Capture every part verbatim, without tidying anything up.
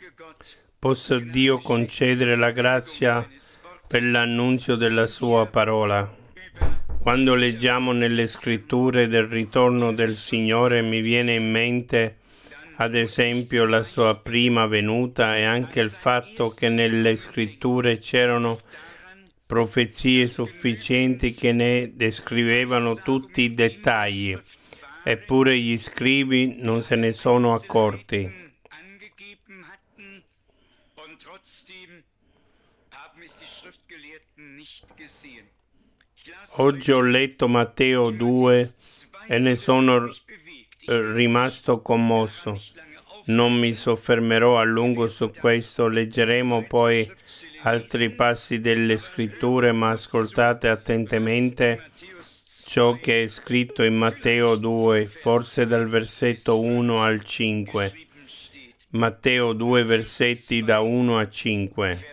Possa Dio concedere la grazia per l'annunzio della sua parola. Quando leggiamo nelle scritture del ritorno del Signore mi viene in mente ad esempio la sua prima venuta e anche il fatto che nelle scritture c'erano profezie sufficienti che ne descrivevano tutti i dettagli, eppure gli scribi non se ne sono accorti. Oggi ho letto Matteo due e ne sono rimasto commosso. Non mi soffermerò a lungo su questo, leggeremo poi altri passi delle scritture, ma ascoltate attentamente ciò che è scritto in Matteo due, forse dal versetto uno al cinque. Matteo due, versetti da uno a cinque.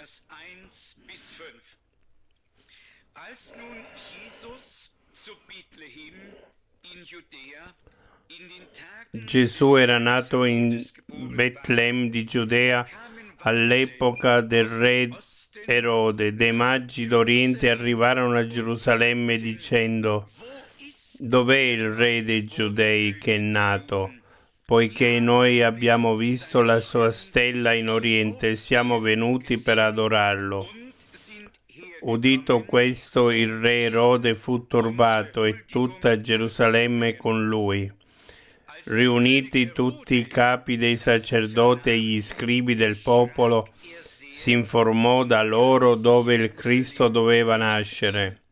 Gesù era nato in Betlemme di Giudea all'epoca del re Erode. Dei magi d'Oriente arrivarono a Gerusalemme dicendo: «Dov'è il re dei Giudei che è nato? Poiché noi abbiamo visto la sua stella in Oriente e siamo venuti per adorarlo». Udito questo, il re Erode fu turbato e tutta Gerusalemme con lui. Riuniti tutti i capi dei sacerdoti e gli scribi del popolo, si informò da loro dove il Cristo doveva nascere.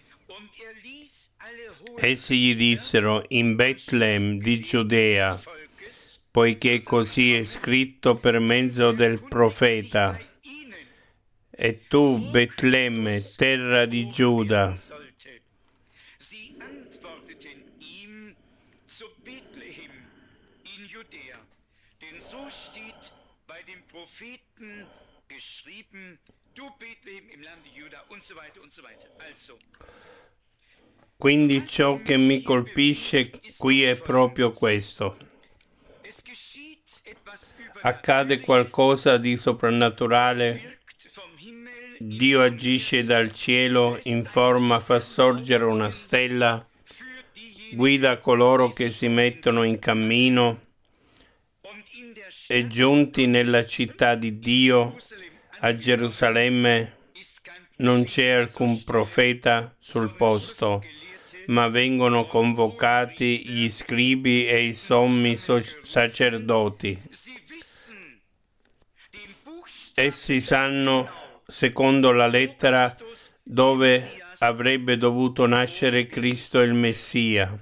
Essi gli dissero: «In Betlemme di Giudea, poiché così è scritto per mezzo del profeta. E tu, Betlemme, terra di Giuda». Quindi ciò che mi colpisce qui è proprio questo. Accade qualcosa di soprannaturale. Dio agisce dal cielo, in forma fa sorgere una stella, guida coloro che si mettono in cammino e giunti nella città di Dio, a Gerusalemme, non c'è alcun profeta sul posto, ma vengono convocati gli scribi e i sommi sacerdoti. Essi sanno, secondo la lettera, dove avrebbe dovuto nascere Cristo il Messia.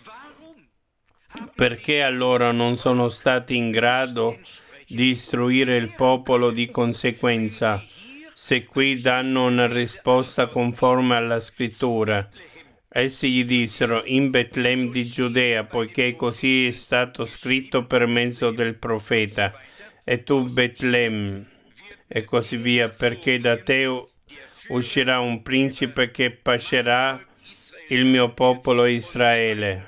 Perché allora non sono stati in grado di istruire il popolo di conseguenza, se qui danno una risposta conforme alla scrittura? Essi gli dissero: «In Betlemme di Giudea, poiché così è stato scritto per mezzo del profeta. E tu, Betlemme», e così via, «perché da te uscirà un principe che pascerà il mio popolo Israele».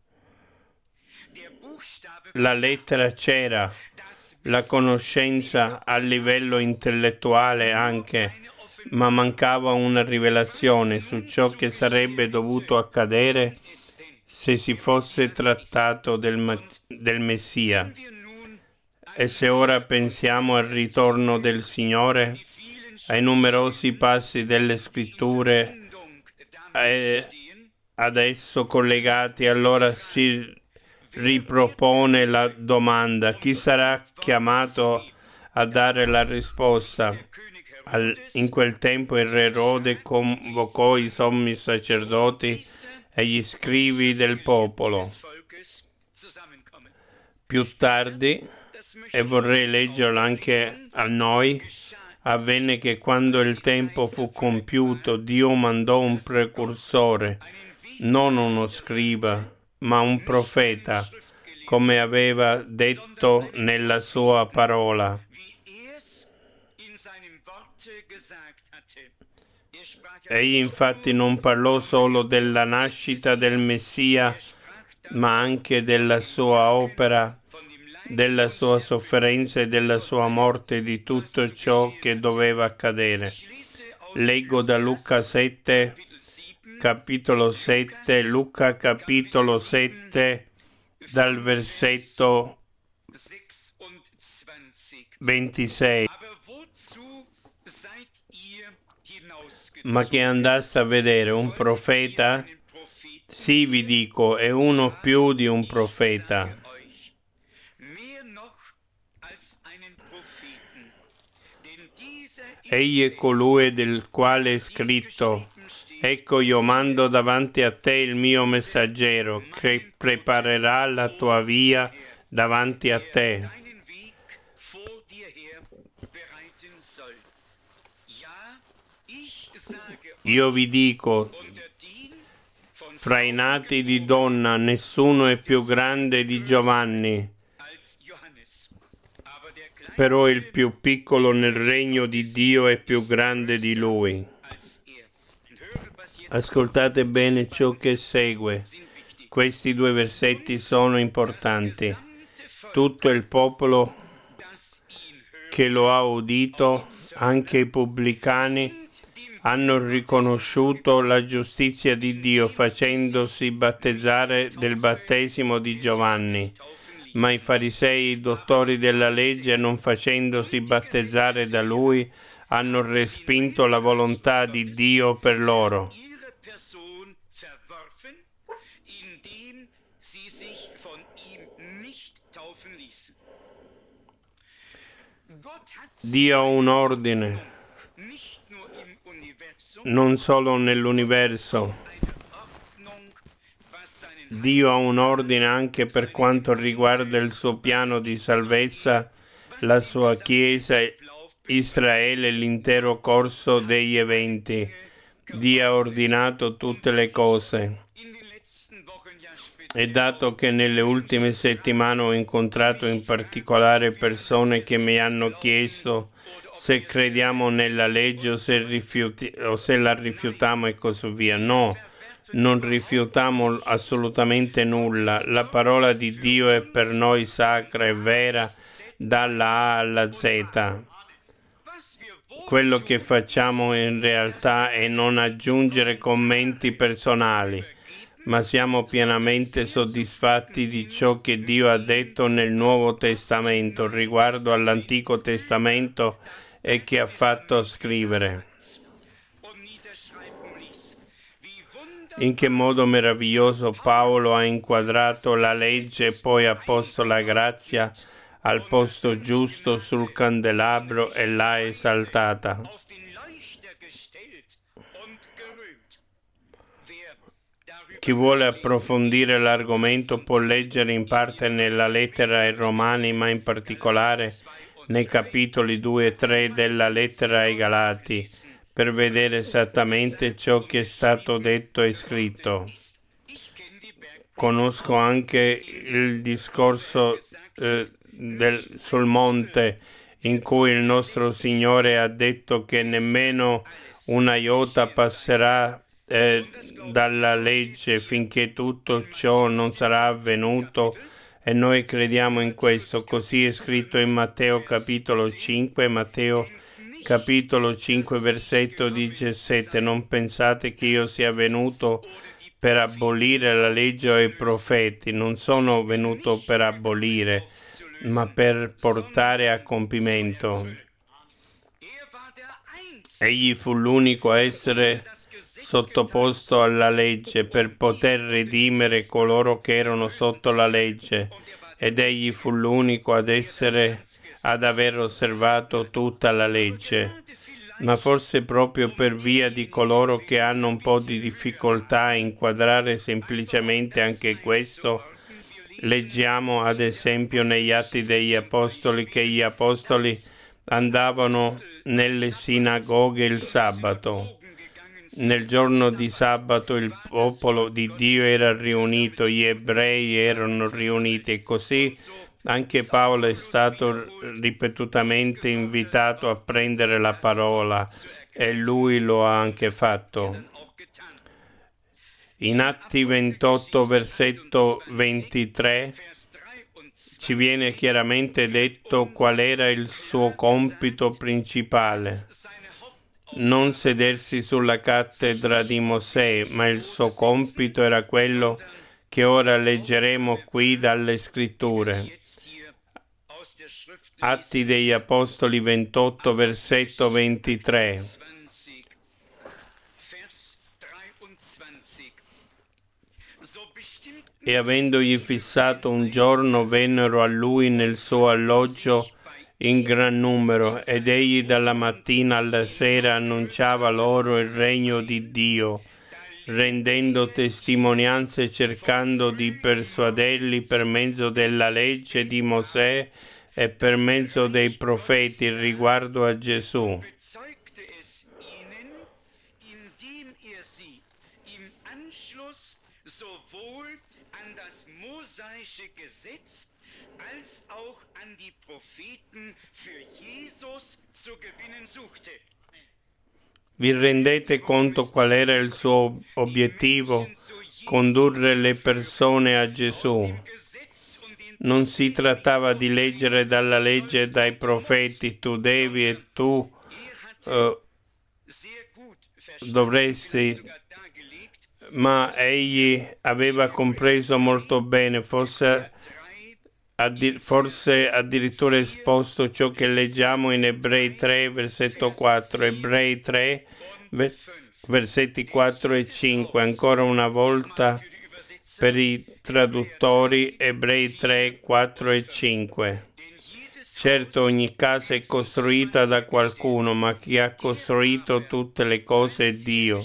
La lettera c'era, la conoscenza a livello intellettuale anche, ma mancava una rivelazione su ciò che sarebbe dovuto accadere se si fosse trattato del, del Messia. E se ora pensiamo al ritorno del Signore, ai numerosi passi delle scritture e ad esso collegati, allora si ripropone la domanda: chi sarà chiamato a dare la risposta? Al, in quel tempo il re Erode convocò i sommi sacerdoti e gli scribi del popolo. Più tardi, e vorrei leggerlo anche a noi, avvenne che quando il tempo fu compiuto, Dio mandò un precursore, non uno scriba, ma un profeta, come aveva detto nella sua parola. Egli infatti non parlò solo della nascita del Messia, ma anche della sua opera della sua sofferenza e della sua morte, di tutto ciò che doveva accadere. Leggo da Luca sette, capitolo sette, Luca capitolo sette, dal versetto ventisei. Ma che andaste a vedere un profeta? Sì, vi dico, è uno più di un profeta. Egli è colui del quale è scritto: ecco, io mando davanti a te il mio messaggero, che preparerà la tua via davanti a te. Io vi dico, fra i nati di donna nessuno è più grande di Giovanni, però il più piccolo nel regno di Dio è più grande di lui. Ascoltate bene ciò che segue. Questi due versetti sono importanti. Tutto il popolo che lo ha udito, anche i pubblicani, hanno riconosciuto la giustizia di Dio facendosi battezzare del battesimo di Giovanni. Ma i farisei, i dottori della legge, non facendosi battezzare da lui, hanno respinto la volontà di Dio per loro. Dio ha un ordine, non solo nell'universo. Dio ha un ordine anche per quanto riguarda il suo piano di salvezza, la sua Chiesa, Israele e l'intero corso degli eventi. Dio ha ordinato tutte le cose. E dato che nelle ultime settimane ho incontrato in particolare persone che mi hanno chiesto se crediamo nella legge o se, rifiuti, o se la rifiutiamo e così via. No, non rifiutiamo assolutamente nulla. La parola di Dio è per noi sacra e vera dalla A alla Z. Quello che facciamo in realtà è non aggiungere commenti personali, ma siamo pienamente soddisfatti di ciò che Dio ha detto nel Nuovo Testamento riguardo all'Antico Testamento e che ha fatto scrivere. In che modo meraviglioso Paolo ha inquadrato la legge e poi ha posto la grazia al posto giusto sul candelabro e l'ha esaltata. Chi vuole approfondire l'argomento può leggere in parte nella lettera ai Romani, ma in particolare nei capitoli due e tre della lettera ai Galati, per vedere esattamente ciò che è stato detto e scritto. Conosco anche il discorso eh, del, sul monte in cui il nostro Signore ha detto che nemmeno una iota passerà eh, dalla legge finché tutto ciò non sarà avvenuto, e noi crediamo in questo. Così è scritto in Matteo capitolo cinque, Matteo capitolo cinque versetto diciassette: non pensate che io sia venuto per abolire la legge o i profeti. Non sono venuto per abolire, ma per portare a compimento. Egli fu l'unico a essere sottoposto alla legge per poter redimere coloro che erano sotto la legge, ed egli fu l'unico ad essere ad aver osservato tutta la legge. Ma forse proprio per via di coloro che hanno un po' di difficoltà a inquadrare semplicemente anche questo, leggiamo ad esempio negli Atti degli Apostoli che gli Apostoli andavano nelle sinagoghe il sabato. Nel giorno di sabato il popolo di Dio era riunito, gli ebrei erano riuniti, e così anche Paolo è stato ripetutamente invitato a prendere la parola, e lui lo ha anche fatto. In Atti ventotto, versetto ventitré, ci viene chiaramente detto qual era il suo compito principale. Non sedersi sulla cattedra di Mosè, ma il suo compito era quello che ora leggeremo qui dalle Scritture. Atti degli Apostoli ventotto, versetto ventitré. E avendogli fissato un giorno, vennero a lui nel suo alloggio in gran numero, ed egli dalla mattina alla sera annunciava loro il regno di Dio, rendendo testimonianze e cercando di persuaderli per mezzo della legge di Mosè e per mezzo dei profeti riguardo a Gesù. Als auch an die Propheten für Jesus zu gewinnen suchte. Vi rendete conto qual era il suo obiettivo? Condurre le persone a Gesù. Non si trattava di leggere dalla legge e dai profeti, tu devi e tu uh, dovresti, ma egli aveva compreso molto bene, forse Addir- forse addirittura esposto ciò che leggiamo in Ebrei tre, versetto quattro, Ebrei tre, ver- versetti quattro e cinque, ancora una volta per i traduttori, Ebrei tre, quattro e cinque. Certo, ogni casa è costruita da qualcuno, ma chi ha costruito tutte le cose è Dio.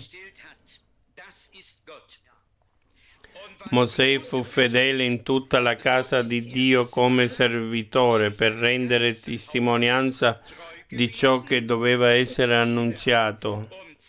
Mosè fu fedele in tutta la casa di Dio come servitore per rendere testimonianza di ciò che doveva essere annunziato.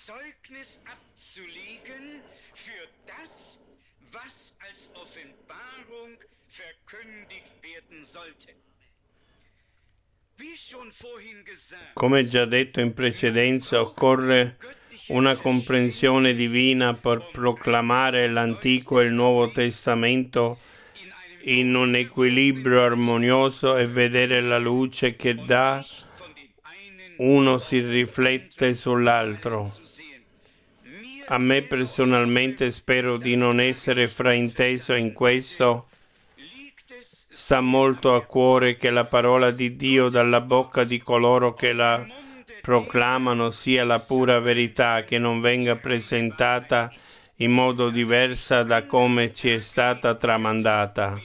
Come già detto in precedenza, occorre una comprensione divina per proclamare l'Antico e il Nuovo Testamento in un equilibrio armonioso e vedere la luce che da uno si riflette sull'altro. A me personalmente, spero di non essere frainteso in questo, sta molto a cuore che la parola di Dio dalla bocca di coloro che la proclamano sia la pura verità, che non venga presentata in modo diverso da come ci è stata tramandata.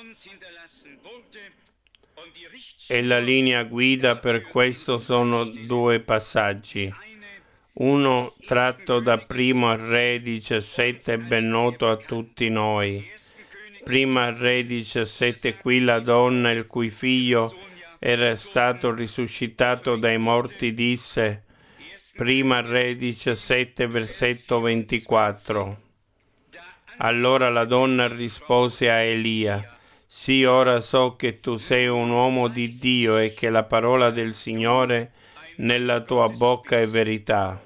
E la linea guida per questo sono due passaggi. Uno tratto da Primo Re diciassette, ben noto a tutti noi. Prima Re diciassette, qui la donna il cui figlio era stato risuscitato dai morti disse, Prima Re diciassette, versetto ventiquattro. Allora la donna rispose a Elia, sì, ora so che tu sei un uomo di Dio e che la parola del Signore nella tua bocca è verità.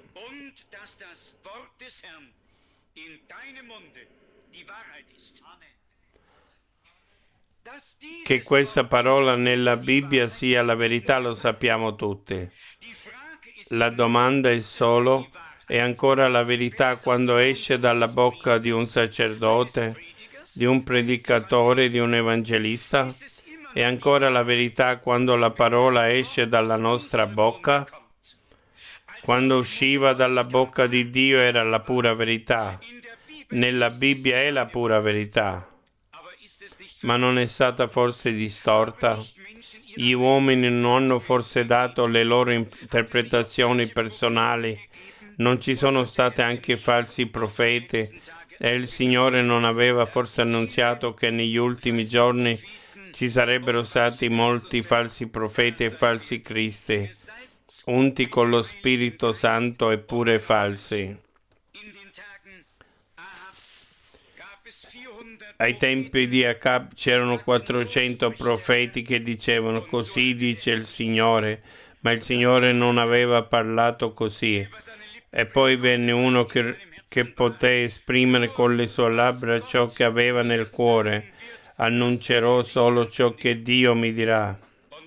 Che questa parola nella Bibbia sia la verità lo sappiamo tutti. La domanda è solo, è ancora la verità quando esce dalla bocca di un sacerdote, di un predicatore, di un evangelista? È ancora la verità quando la parola esce dalla nostra bocca? Quando usciva dalla bocca di Dio era la pura verità. Nella Bibbia è la pura verità. Ma non è stata forse distorta? Gli uomini non hanno forse dato le loro interpretazioni personali? Non ci sono state anche falsi profeti? E il Signore non aveva forse annunziato che negli ultimi giorni ci sarebbero stati molti falsi profeti e falsi cristi, unti con lo Spirito Santo e pure falsi? Ai tempi di Acab c'erano quattrocento profeti che dicevano così dice il Signore, ma il Signore non aveva parlato così. E poi venne uno che, che poté esprimere con le sue labbra ciò che aveva nel cuore. annuncerò solo ciò che Dio mi dirà.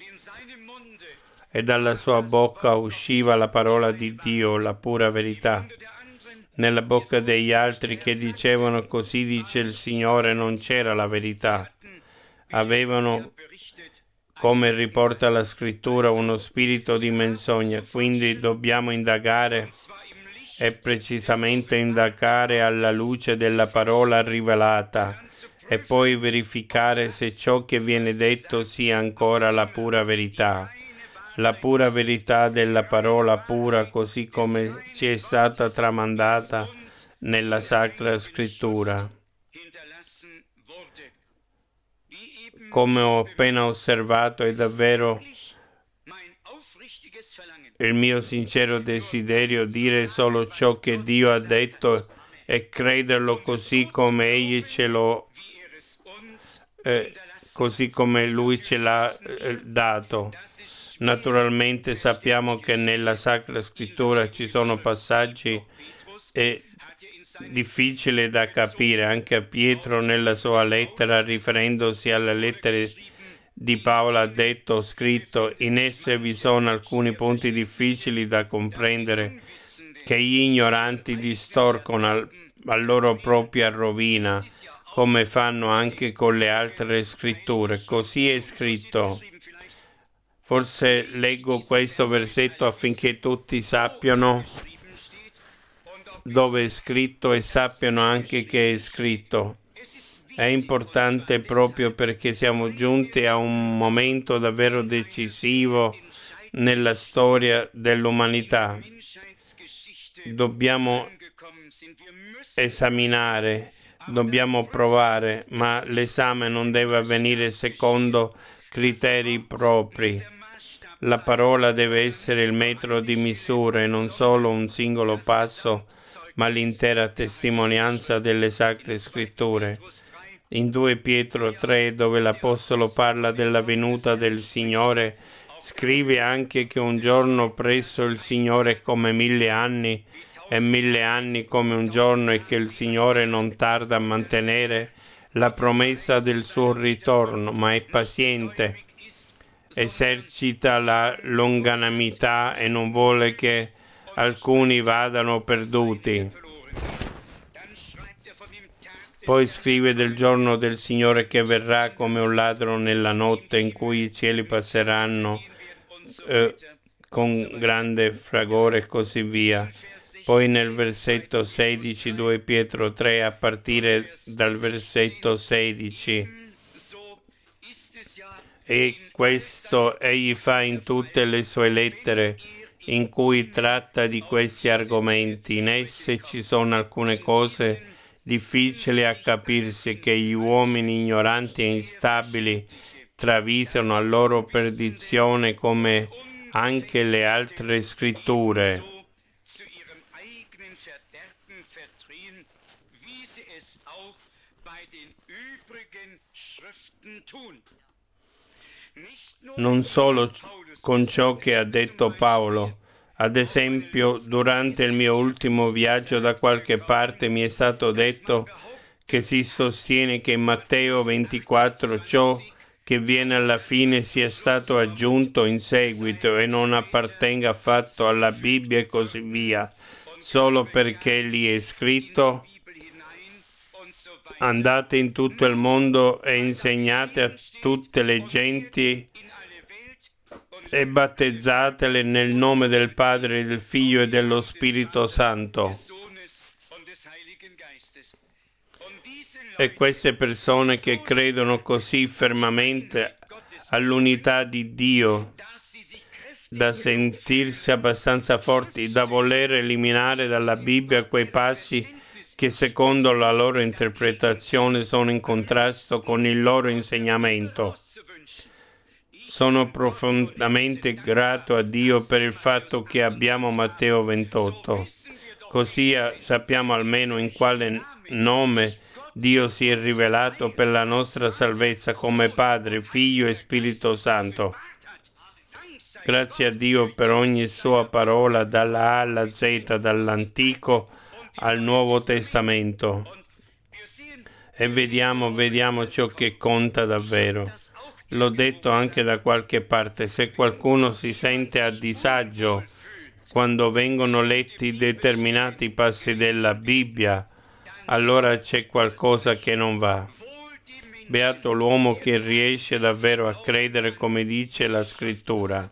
E dalla sua bocca usciva la parola di Dio, la pura verità. Nella bocca degli altri che dicevano così dice il Signore non c'era la verità. Avevano, come riporta la scrittura, uno spirito di menzogna. Quindi dobbiamo indagare e precisamente indagare alla luce della parola rivelata e poi verificare se ciò che viene detto sia ancora la pura verità. La pura verità della parola pura, così come ci è stata tramandata nella Sacra Scrittura. Come ho appena osservato, è davvero il mio sincero desiderio dire solo ciò che Dio ha detto e crederlo così come Egli ce lo eh, così come Lui ce l'ha eh, dato. Naturalmente sappiamo che nella Sacra Scrittura ci sono passaggi eh, difficili da capire. Anche a Pietro nella sua lettera, riferendosi alle lettere di Paolo, ha detto o scritto: in esse vi sono alcuni punti difficili da comprendere che gli ignoranti distorcono al, a loro propria rovina, come fanno anche con le altre scritture. Così è scritto. Forse leggo questo versetto affinché tutti sappiano dove è scritto e sappiano anche che è scritto. È importante proprio perché siamo giunti a un momento davvero decisivo nella storia dell'umanità. Dobbiamo esaminare, dobbiamo provare, ma l'esame non deve avvenire secondo criteri propri. La parola deve essere il metro di misura e non solo un singolo passo, ma l'intera testimonianza delle Sacre Scritture. In due Pietro tre, dove l'Apostolo parla della venuta del Signore, scrive anche che un giorno presso il Signore è come mille anni e mille anni come un giorno, e che il Signore non tarda a mantenere la promessa del suo ritorno, ma è paziente, esercita la longanimità e non vuole che alcuni vadano perduti. Poi scrive del giorno del Signore che verrà come un ladro nella notte, in cui i cieli passeranno eh, con grande fragore e così via. Poi nel versetto sedici, due Pietro tre, a partire dal versetto sedici, e questo egli fa in tutte le sue lettere in cui tratta di questi argomenti. In esse ci sono alcune cose difficili a capirsi che gli uomini ignoranti e instabili travisano a loro perdizione, come anche le altre scritture. Non solo con ciò che ha detto Paolo. Ad esempio, durante il mio ultimo viaggio da qualche parte mi è stato detto che si sostiene che in Matteo ventiquattro ciò che viene alla fine sia stato aggiunto in seguito e non appartenga affatto alla Bibbia e così via, solo perché lì è scritto: andate in tutto il mondo e insegnate a tutte le genti e battezzatele nel nome del Padre, del Figlio e dello Spirito Santo. E queste persone che credono così fermamente all'unità di Dio, da sentirsi abbastanza forti da voler eliminare dalla Bibbia quei passi che secondo la loro interpretazione sono in contrasto con il loro insegnamento. Sono profondamente grato a Dio per il fatto che abbiamo Matteo ventotto, così sappiamo almeno in quale nome Dio si è rivelato per la nostra salvezza come Padre, Figlio e Spirito Santo. Grazie a Dio per ogni sua parola, dalla A alla Z, dall'Antico al Nuovo Testamento. e vediamo, vediamo ciò che conta davvero. L'ho detto anche da qualche parte, se qualcuno si sente a disagio quando vengono letti determinati passi della Bibbia, allora c'è qualcosa che non va. Beato l'uomo che riesce davvero a credere come dice la Scrittura.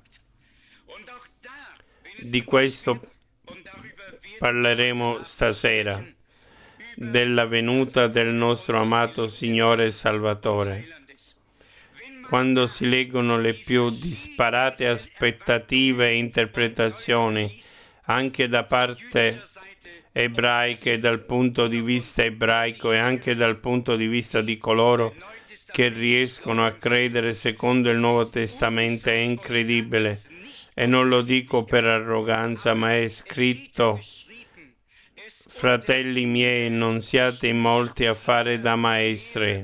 Di questo parleremo stasera, della venuta del nostro amato Signore e Salvatore. Quando si leggono le più disparate aspettative e interpretazioni, anche da parte ebraica e dal punto di vista ebraico e anche dal punto di vista di coloro che riescono a credere secondo il Nuovo Testamento, è incredibile. E non lo dico per arroganza, ma è scritto: fratelli miei, non siate in molti a fare da maestri.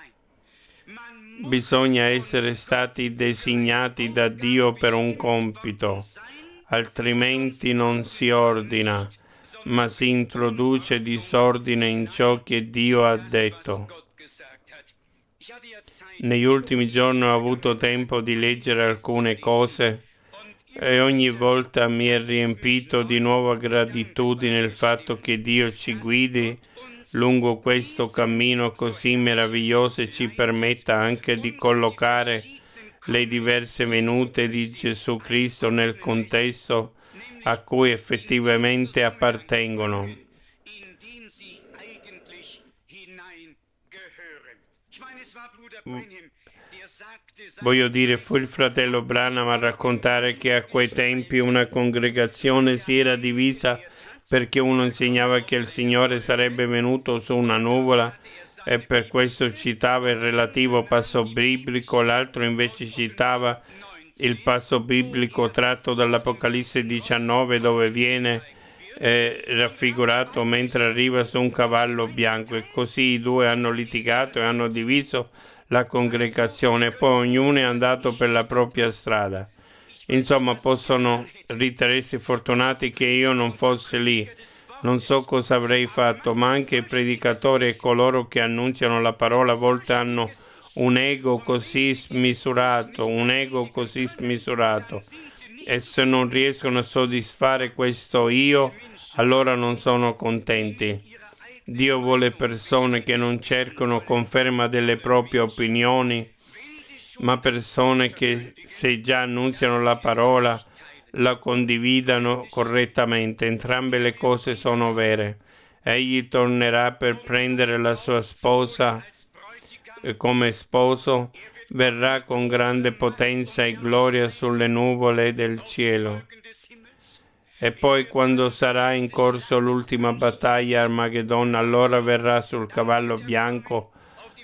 Bisogna essere stati designati da Dio per un compito, altrimenti non si ordina, ma si introduce disordine in ciò che Dio ha detto. Negli ultimi giorni ho avuto tempo di leggere alcune cose e ogni volta mi è riempito di nuova gratitudine il fatto che Dio ci guidi lungo questo cammino così meraviglioso e ci permetta anche di collocare le diverse venute di Gesù Cristo nel contesto a cui effettivamente appartengono. Voglio dire, fu il fratello Branham a raccontare che a quei tempi una congregazione si era divisa perché uno insegnava che il Signore sarebbe venuto su una nuvola e per questo citava il relativo passo biblico, l'altro invece citava il passo biblico tratto dall'Apocalisse diciannove, dove viene eh, raffigurato mentre arriva su un cavallo bianco, e così i due hanno litigato e hanno diviso la congregazione, poi ognuno è andato per la propria strada. Insomma, possono ritenersi fortunati che io non fossi lì. Non so cosa avrei fatto, ma anche i predicatori e coloro che annunciano la parola a volte hanno un ego così smisurato, un ego così smisurato. E se non riescono a soddisfare questo io, allora non sono contenti. Dio vuole persone che non cercano conferma delle proprie opinioni, ma persone che, se già annunziano la parola, la condividano correttamente. Entrambe le cose sono vere. Egli tornerà per prendere la sua sposa come sposo, verrà con grande potenza e gloria sulle nuvole del cielo. E poi, quando sarà in corso l'ultima battaglia Armageddon, allora verrà sul cavallo bianco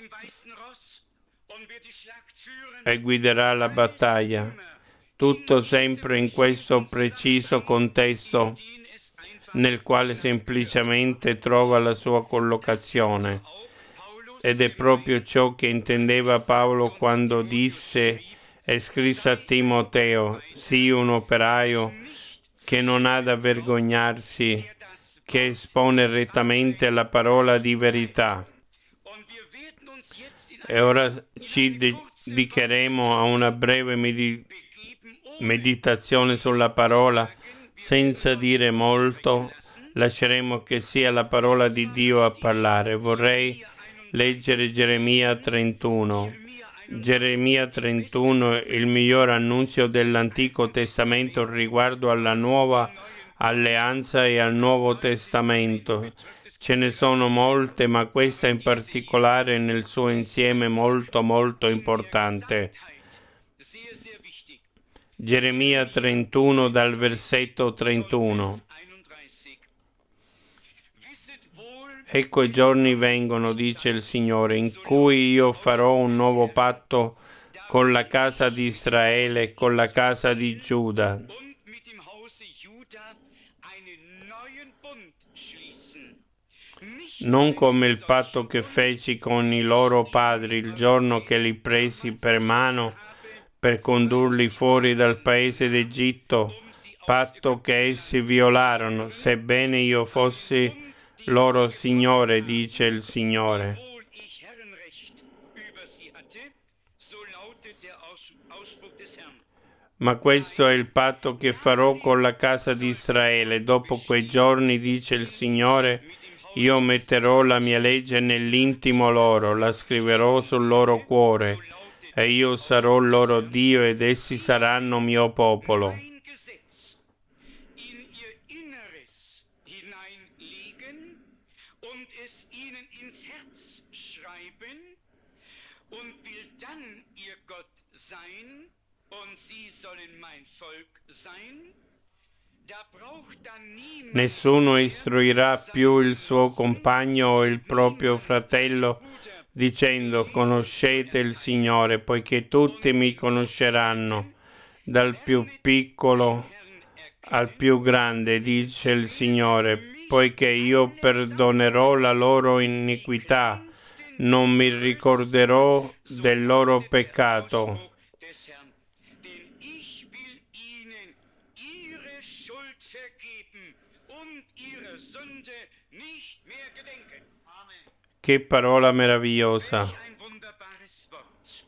e guiderà la battaglia. Tutto sempre in questo preciso contesto nel quale semplicemente trova la sua collocazione. Ed è proprio ciò che intendeva Paolo quando disse e scrisse a Timoteo: sii un operaio che non ha da vergognarsi, che espone rettamente la parola di verità. E ora ci dedicheremo a una breve med- meditazione sulla parola. Senza dire molto, lasceremo che sia la parola di Dio a parlare. Vorrei leggere Geremia trentuno. Geremia trentuno è il miglior annunzio dell'Antico Testamento riguardo alla nuova alleanza e al Nuovo Testamento. Ce ne sono molte, ma questa in particolare nel suo insieme molto molto importante. Geremia trentuno dal versetto trentuno. Ecco, i giorni vengono, dice il Signore, in cui io farò un nuovo patto con la casa di Israele e con la casa di Giuda. Non come il patto che feci con i loro padri il giorno che li presi per mano per condurli fuori dal paese d'Egitto, patto che essi violarono, sebbene io fossi loro Signore, dice il Signore. Ma questo è il patto che farò con la casa di Israele. Dopo quei giorni, dice il Signore, io metterò la mia legge nell'intimo loro, la scriverò sul loro cuore, e io sarò loro Dio ed essi saranno mio popolo. mein Gesetz in ihr Inneres hineinlegen und es ihnen ins Herz schreiben und will dann ihr Gott sein und sie sollen mein Volk sein. Da braucht dann niemand Nessuno istruirà più il suo compagno o il proprio fratello dicendo conoscete il Signore, poiché tutti mi conosceranno, dal più piccolo al più grande, dice il Signore, poiché io perdonerò la loro iniquità, non mi ricorderò del loro peccato. des Herrn, denn ich will ihnen ihre Schuld vergeben und ihre Sünde nicht mehr gedenken. Amen. Che parola meravigliosa! Welch ein wunderbares Wort.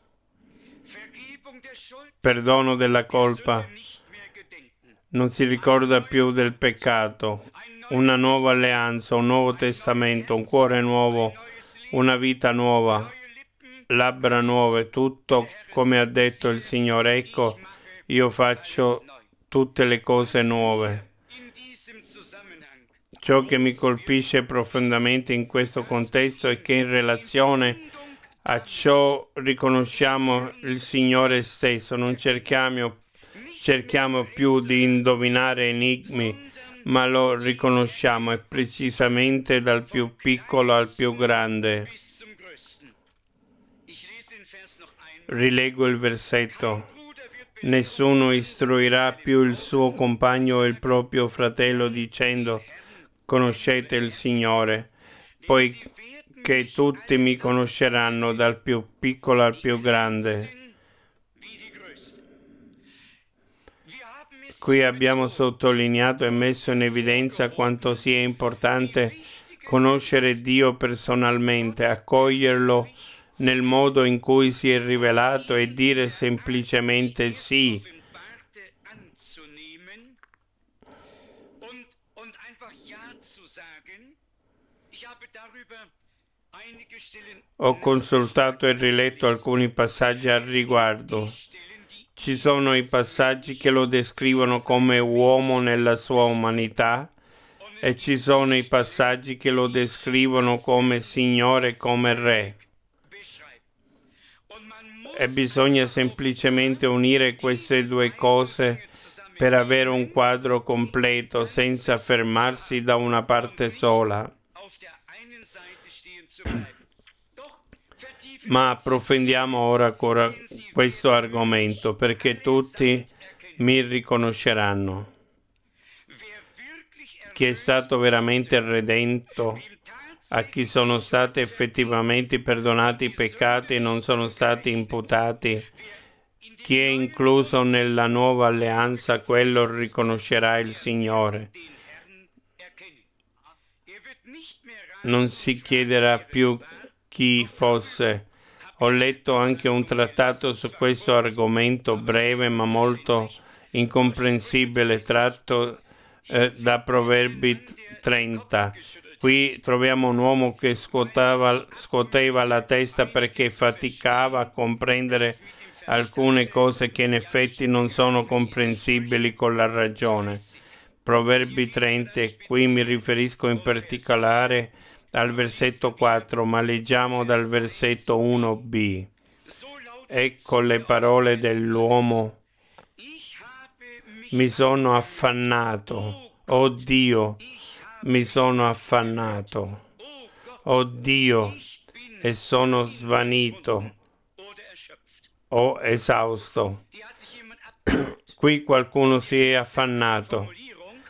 Vergebung der Schuld, Perdono della colpa, Sünde nicht mehr gedenken. non si ricorda più del peccato, una nuova alleanza, un nuovo testamento, un cuore nuovo, una vita nuova, Neue Lippen, labbra nuove, tutto come ha detto il Signore. Ecco, io faccio tutte le cose nuove. in diesem Zusammenhang Ciò che mi colpisce profondamente in questo contesto è che in relazione a ciò riconosciamo il Signore stesso, non cerchiamo, cerchiamo più di indovinare enigmi, ma lo riconosciamo e precisamente dal più piccolo al più grande. bis zum Größten. Ich lese den Vers noch einmal. Rilego il versetto. Bruder wird Nessuno istruirà più il suo compagno o il proprio fratello dicendo conoscete il Signore, poiché tutti mi conosceranno dal più piccolo al più grande. wie die Größten. Wir haben es Qui abbiamo sottolineato e messo in evidenza quanto sia importante conoscere Dio personalmente, accoglierlo nel modo in cui si è rivelato e dire semplicemente sì. Offenbarte anzunehmen und, und einfach Ja zu sagen. Ich habe darüber einige Stellen Ho consultato e riletto alcuni passaggi al riguardo. Stellen, die Ci sono i passaggi che lo descrivono come uomo nella sua umanità e ci sono i passaggi che lo descrivono come Signore, come Re. beschreiben. Und man muss E bisogna semplicemente unire queste due cose per avere un quadro completo senza fermarsi da una parte sola. auf der einen Seite stehen zu bleiben. Doch vertiefen Ma approfondiamo ora ancora questo argomento perché tutti mi riconosceranno. wer wirklich Chi è stato veramente redento, a chi sono stati effettivamente perdonati i peccati e non sono stati imputati, chi è incluso nella nuova alleanza, quello riconoscerà il Signore. den Herrn erkennen. Er wird nicht mehr Non si chiederà più chi fosse. Ho letto anche un trattato su questo argomento breve ma molto incomprensibile tratto eh, da Proverbi trenta. Qui troviamo un uomo che scuotava, scuoteva la testa perché faticava a comprendere alcune cose che in effetti non sono comprensibili con la ragione. Proverbi trenta, qui mi riferisco in particolare al versetto quattro, ma leggiamo dal versetto uno b. so laut. Ecco le parole dell'uomo. Ich habe mich, Mi sono affannato, oh Dio, ich habe, mi sono affannato, oh Gott, oh Dio, ich bin e sono svanito, oder erschöpft. o esausto. Hier hat sich jemand abgeholt. Qui qualcuno si è affannato Formulierung,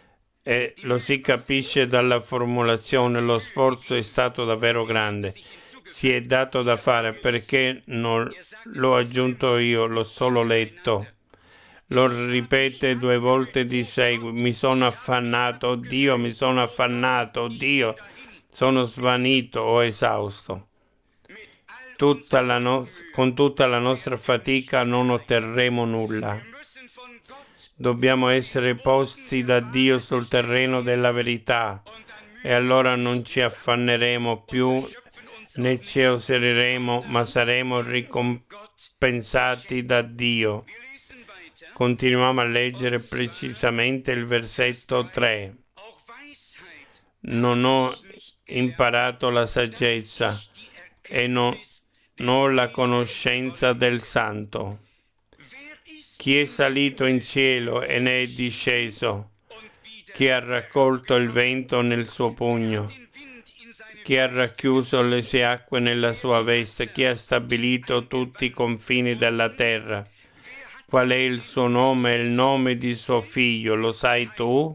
e lo si capisce dalla formulazione, lo sforzo è stato davvero grande. Si è dato da fare perché non l'ho aggiunto io, l'ho solo letto. Lo ripete due volte di seguito. Mi sono affannato, oh Dio, mi sono affannato, oh Dio, sono svanito o esausto. mit all Tutta la no- con tutta la nostra fatica non otterremo nulla. Wir müssen von Dobbiamo essere posti da Dio sul terreno della verità e allora non ci affanneremo più né ci oseremo, ma saremo ricompensati da Dio. Continuiamo a leggere precisamente il versetto tre. Non ho imparato la saggezza e non ho la conoscenza del Santo. Chi è salito in cielo e ne è disceso? Chi ha raccolto il vento nel suo pugno? Chi ha racchiuso le sue acque nella sua veste? Chi ha stabilito tutti i confini della terra? Qual è il suo nome e il nome di suo figlio? Lo sai tu?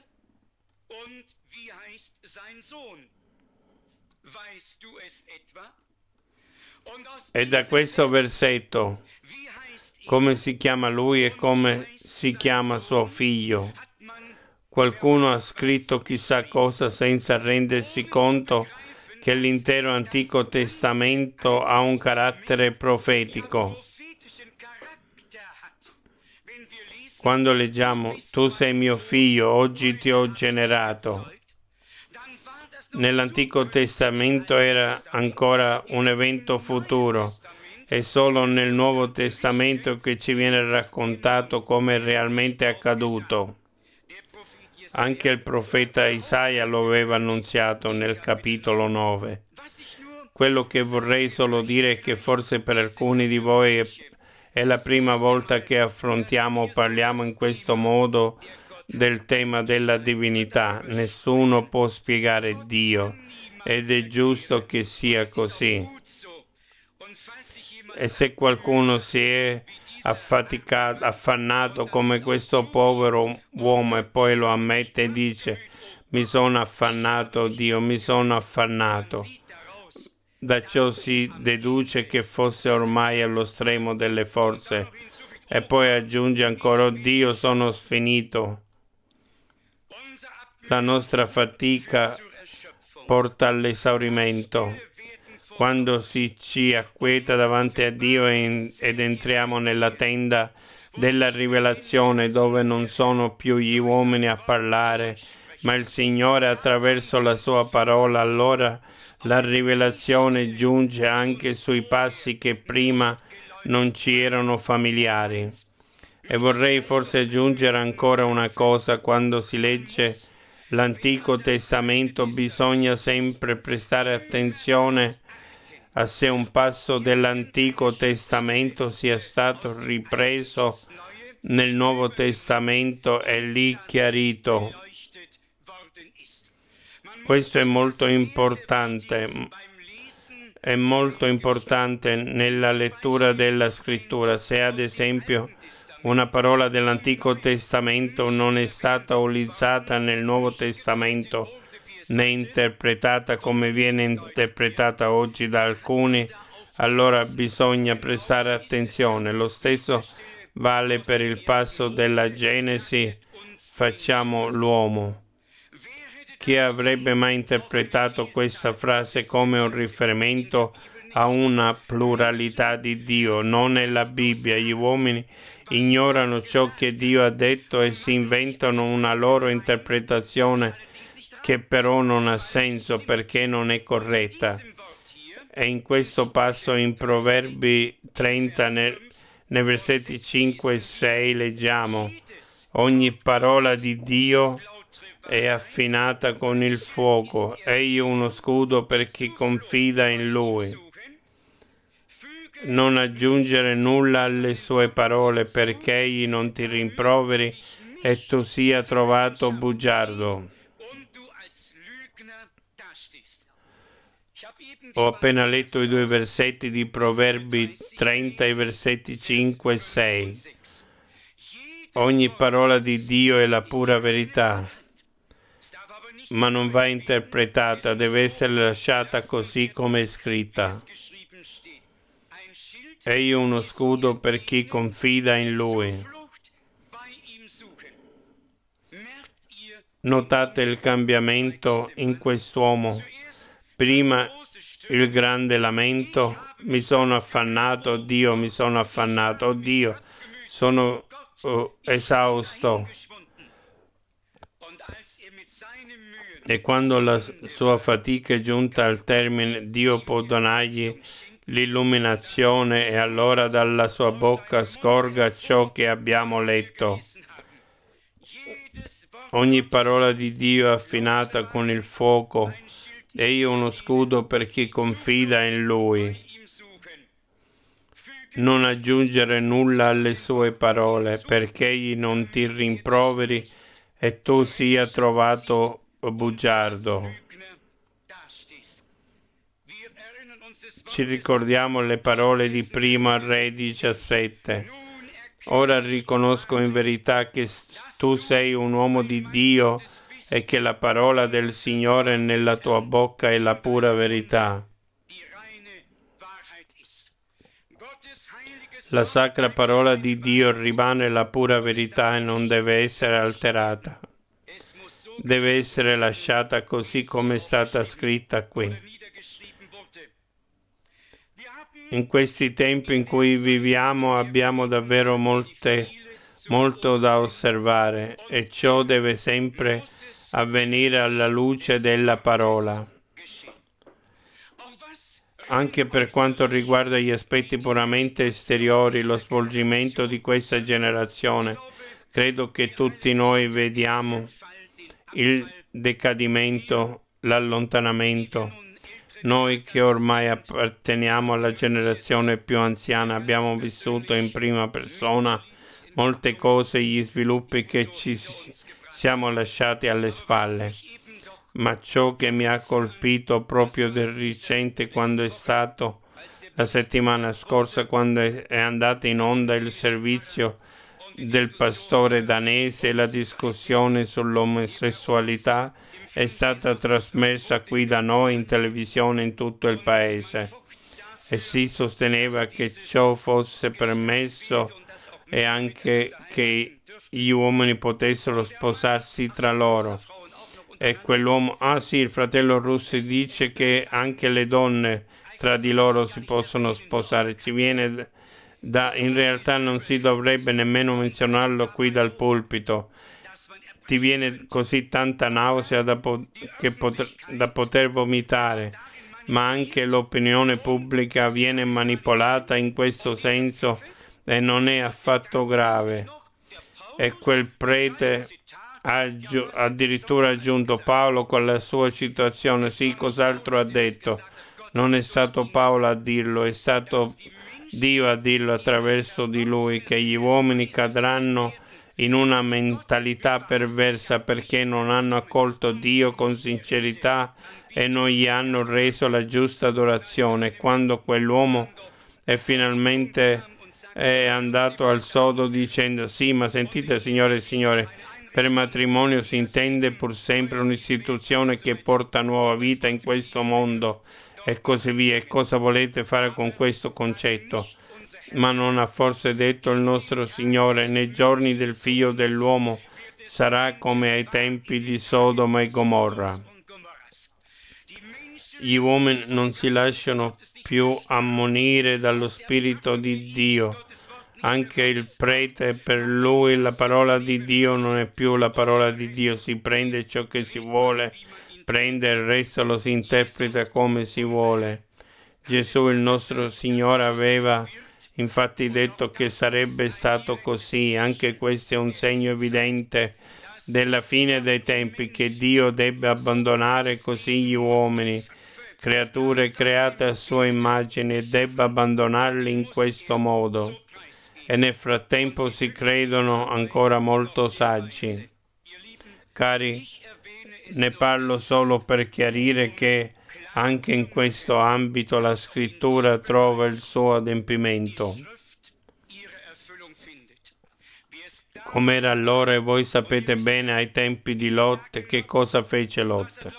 E da questo versetto, come si chiama lui e come si chiama suo figlio? Qualcuno ha scritto chissà cosa senza rendersi conto che l'intero Antico Testamento ha un carattere profetico. Quando leggiamo tu sei mio figlio, oggi ti ho generato, nell'Antico Testamento era ancora un evento futuro. È solo nel Nuovo Testamento che ci viene raccontato come è realmente accaduto. Anche il profeta Isaia lo aveva annunziato nel capitolo nove. Quello che vorrei solo dire è che forse per alcuni di voi è, è la prima volta che affrontiamo o parliamo in questo modo del tema della divinità. Nessuno può spiegare Dio ed è giusto che sia così. E se qualcuno si è affaticato, affannato come questo povero uomo e poi lo ammette e dice mi sono affannato, Dio, mi sono affannato, da ciò si deduce che fosse ormai allo stremo delle forze e poi aggiunge ancora oh, Dio, sono sfinito. La nostra fatica porta all'esaurimento. Quando si ci acquieta davanti a Dio ed entriamo nella tenda della rivelazione dove non sono più gli uomini a parlare, ma il Signore attraverso la sua parola, allora la rivelazione giunge anche sui passi che prima non ci erano familiari. E vorrei forse aggiungere ancora una cosa: quando si legge l'Antico Testamento bisogna sempre prestare attenzione a se un passo dell'Antico Testamento sia stato ripreso nel Nuovo Testamento e lì chiarito. Questo è molto importante, è molto importante nella lettura della Scrittura. Se ad esempio una parola dell'Antico Testamento non è stata utilizzata nel Nuovo Testamento, né interpretata come viene interpretata oggi da alcuni, allora bisogna prestare attenzione. Lo stesso vale per il passo della Genesi, facciamo l'uomo. Chi avrebbe mai interpretato questa frase come un riferimento a una pluralità di Dio? Non è la Bibbia. Gli uomini ignorano ciò che Dio ha detto e si inventano una loro interpretazione che però non ha senso perché non è corretta. E in questo passo in Proverbi trenta, nel, nei versetti cinque e sei, leggiamo: ogni parola di Dio è affinata con il fuoco, egli è uno scudo per chi confida in Lui. Non aggiungere nulla alle sue parole perché egli non ti rimproveri e tu sia trovato bugiardo. Ho appena letto i due versetti di Proverbi trenta, i versetti cinque e sei. Ogni parola di Dio è la pura verità, ma non va interpretata, deve essere lasciata così come è scritta. Egli è uno scudo per chi confida in Lui. Notate il cambiamento in quest'uomo. Prima il grande lamento, mi sono affannato, Dio, mi sono affannato, oh Dio, sono uh, esausto, e quando la sua fatica è giunta al termine, Dio può donargli l'illuminazione e allora dalla sua bocca scorga ciò che abbiamo letto. Ogni parola di Dio è affinata con il fuoco, e uno scudo per chi confida in Lui. Non aggiungere nulla alle sue parole, perché egli non ti rimproveri e tu sia trovato bugiardo. Ci ricordiamo le parole di Primo Re diciassette. Ora riconosco in verità che tu sei un uomo di Dio e che la parola del Signore nella tua bocca è la pura verità. La sacra parola di Dio rimane la pura verità e non deve essere alterata. Deve essere lasciata così come è stata scritta qui. In questi tempi in cui viviamo abbiamo davvero molte, molto da osservare, e ciò deve sempre avvenire alla luce della parola. Anche per quanto riguarda gli aspetti puramente esteriori, lo svolgimento di questa generazione, credo che tutti noi vediamo il decadimento, l'allontanamento. Noi che ormai apparteniamo alla generazione più anziana abbiamo vissuto in prima persona molte cose, gli sviluppi che ci siamo lasciati alle spalle. Ma ciò che mi ha colpito proprio del recente, quando è stato la settimana scorsa, quando è andato in onda il servizio del pastore danese e la discussione sull'omosessualità è stata trasmessa qui da noi in televisione in tutto il paese, e si sosteneva che ciò fosse permesso e anche che gli uomini potessero sposarsi tra loro. E quell'uomo, ah sì, il fratello Russi dice che anche le donne tra di loro si possono sposare. Ci viene da, in realtà non si dovrebbe nemmeno menzionarlo qui dal pulpito. Ti viene così tanta nausea da, po- che poter, da poter vomitare, ma anche l'opinione pubblica viene manipolata in questo senso e non è affatto grave. E quel prete ha aggi- addirittura aggiunto Paolo con la sua citazione. Sì, cos'altro ha detto? Non è stato Paolo a dirlo, è stato Dio a dirlo attraverso di lui, che gli uomini cadranno in una mentalità perversa perché non hanno accolto Dio con sincerità e non gli hanno reso la giusta adorazione. Quando quell'uomo è finalmente è andato al sodo dicendo: sì, ma sentite, signore e signore, per matrimonio si intende pur sempre un'istituzione che porta nuova vita in questo mondo e così via. E cosa volete fare con questo concetto? Ma non ha forse detto il nostro Signore: nei giorni del figlio dell'uomo sarà come ai tempi di Sodoma e Gomorra. Gli uomini non si lasciano più ammonire dallo Spirito di Dio. Anche il prete, per lui la parola di Dio non è più la parola di Dio. Si prende ciò che si vuole, prende il resto, lo si interpreta come si vuole. Gesù, il nostro Signore, aveva infatti detto che sarebbe stato così. Anche questo è un segno evidente della fine dei tempi, che Dio debba abbandonare così gli uomini, creature create a sua immagine, e debba abbandonarli in questo modo. E nel frattempo si credono ancora molto saggi. Cari, ne parlo solo per chiarire che anche in questo ambito la scrittura trova il suo adempimento. Com'era allora, e voi sapete bene ai tempi di Lot, che cosa fece Lot.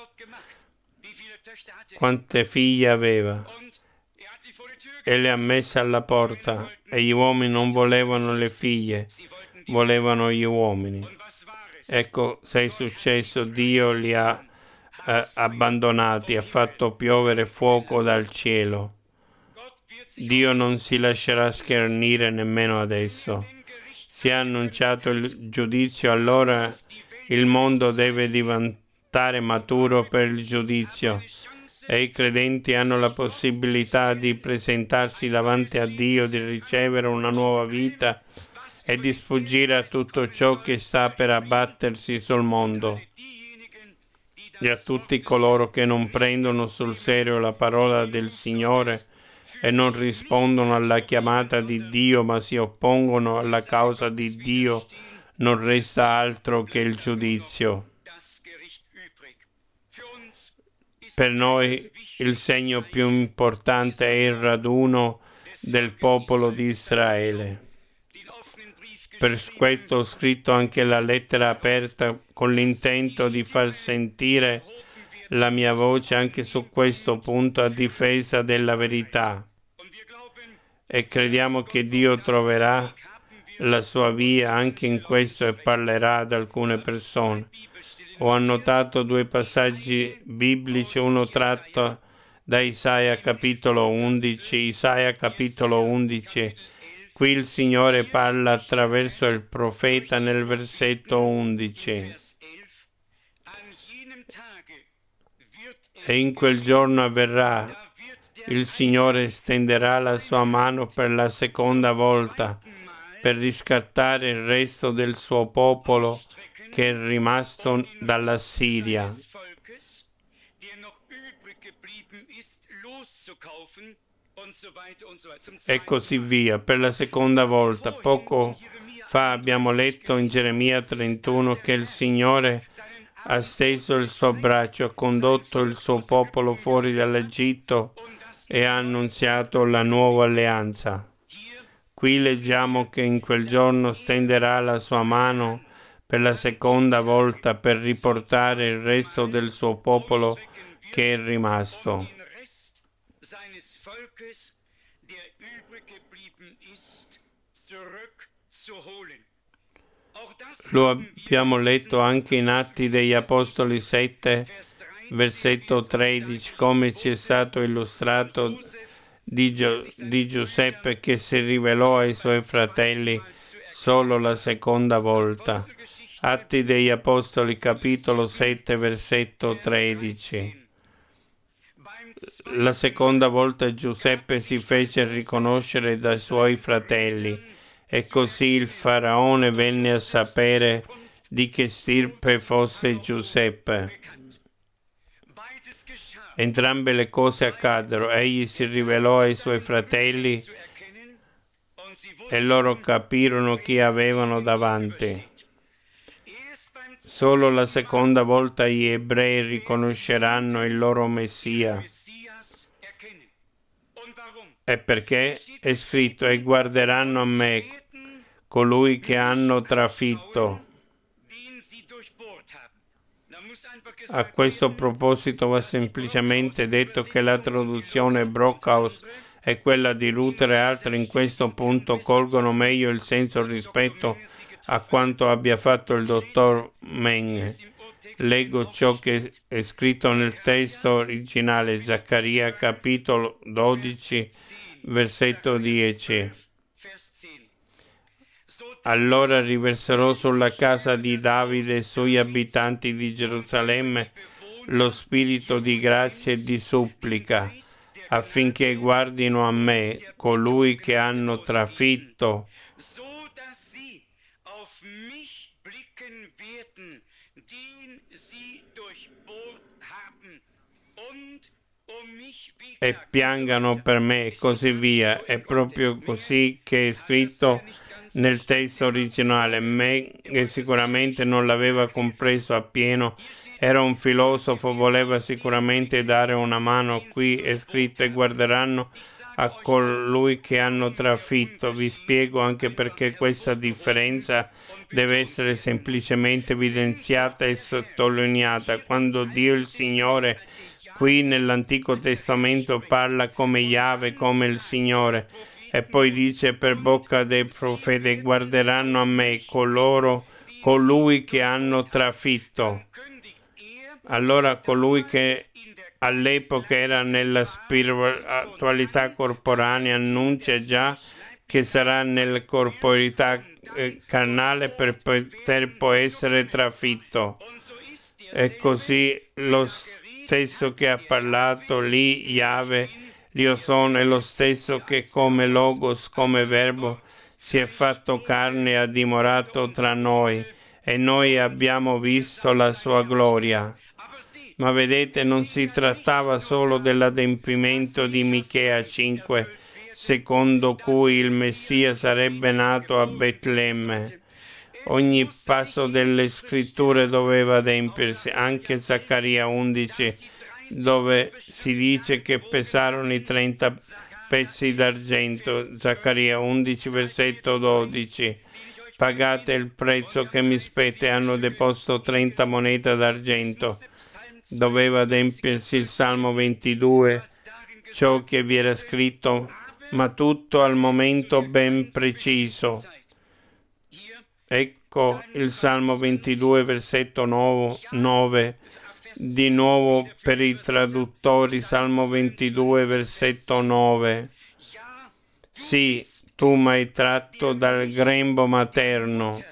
Quante figlie aveva, e le ha messe alla porta, e gli uomini non volevano le figlie, volevano gli uomini. Ecco, se è successo, Dio li ha eh, abbandonati, ha fatto piovere fuoco dal cielo. Dio non si lascerà schernire nemmeno adesso. si è annunciato il giudizio, allora il mondo deve diventare maturo per il giudizio e i credenti hanno la possibilità di presentarsi davanti a Dio, di ricevere una nuova vita e di sfuggire a tutto ciò che sta per abbattersi sul mondo. E a tutti coloro che non prendono sul serio la parola del Signore e non rispondono alla chiamata di Dio, ma si oppongono alla causa di Dio, non resta altro che il giudizio. Per noi il segno più importante è il raduno del popolo di Israele. Per questo ho scritto anche la lettera aperta con l'intento di far sentire la mia voce anche su questo punto a difesa della verità. E crediamo che Dio troverà la sua via anche in questo e parlerà ad alcune persone. Ho annotato due passaggi biblici, uno tratto da Isaia capitolo undici. Isaia capitolo undici. Qui il Signore parla attraverso il profeta nel versetto undici. E in quel giorno avverrà, il Signore stenderà la sua mano per la seconda volta, per riscattare il resto del suo popolo che è rimasto dalla Siria. E così via, per la seconda volta. Poco fa abbiamo letto in Geremia trentuno che il Signore ha steso il suo braccio, ha condotto il suo popolo fuori dall'Egitto e ha annunziato la nuova alleanza. Qui leggiamo che in quel giorno stenderà la sua mano per la seconda volta per riportare il resto del suo popolo che è rimasto. Lo abbiamo letto anche in Atti degli Apostoli sette, versetto tredici, come ci è stato illustrato di, Gio- di Giuseppe che si rivelò ai suoi fratelli solo la seconda volta. Atti degli Apostoli capitolo sette, versetto tredici. La seconda volta Giuseppe si fece riconoscere dai suoi fratelli e così il faraone venne a sapere di che stirpe fosse Giuseppe. Entrambe le cose accaddero. Egli si rivelò ai suoi fratelli e loro capirono chi avevano davanti. Solo la seconda volta gli ebrei riconosceranno il loro Messia. E perché è scritto: e guarderanno a me, colui che hanno trafitto. A questo proposito va semplicemente detto che la traduzione Brockhaus e quella di Luther e altri in questo punto colgono meglio il senso rispetto a quanto abbia fatto il dottor Meng. Leggo ciò che è scritto nel testo originale, Zaccaria capitolo dodici, versetto dieci. Allora riverserò sulla casa di Davide e sugli abitanti di Gerusalemme lo spirito di grazia e di supplica, affinché guardino a me, colui che hanno trafitto, e piangano per me, e così via. È proprio così che è scritto nel testo originale. Meng sicuramente non l'aveva compreso appieno, era un filosofo, voleva sicuramente dare una mano. Qui è scritto: e guarderanno a colui che hanno trafitto. Vi spiego anche perché questa differenza deve essere semplicemente evidenziata e sottolineata. Quando Dio il Signore qui nell'Antico Testamento parla come Yahweh, come il Signore, e poi dice per bocca dei profeti: guarderanno a me coloro, colui che hanno trafitto. Allora colui che all'epoca era nella spiritualità corporanea annuncia già che sarà nella corporeità eh, carnale per poter poi essere trafitto. E così lo stesso che ha parlato lì, Yahweh, l'Io sono, è lo stesso che come Logos, come Verbo, si è fatto carne e ha dimorato tra noi, e noi abbiamo visto la sua gloria. Ma vedete, non si trattava solo dell'adempimento di Michea cinque, secondo cui il Messia sarebbe nato a Betlemme. Ogni passo delle scritture doveva adempiersi, anche Zaccaria undici, dove si dice che pesarono i trenta pezzi d'argento. Zaccaria undici, versetto dodici. Pagate il prezzo che mi spetta, hanno deposto trenta monete d'argento. Doveva adempiersi il Salmo ventidue, ciò che vi era scritto, ma tutto al momento ben preciso. Ecco il Salmo ventidue, versetto nove, di nuovo per i traduttori, Salmo ventidue, versetto nove. Sì, tu mi hai tratto dal grembo materno.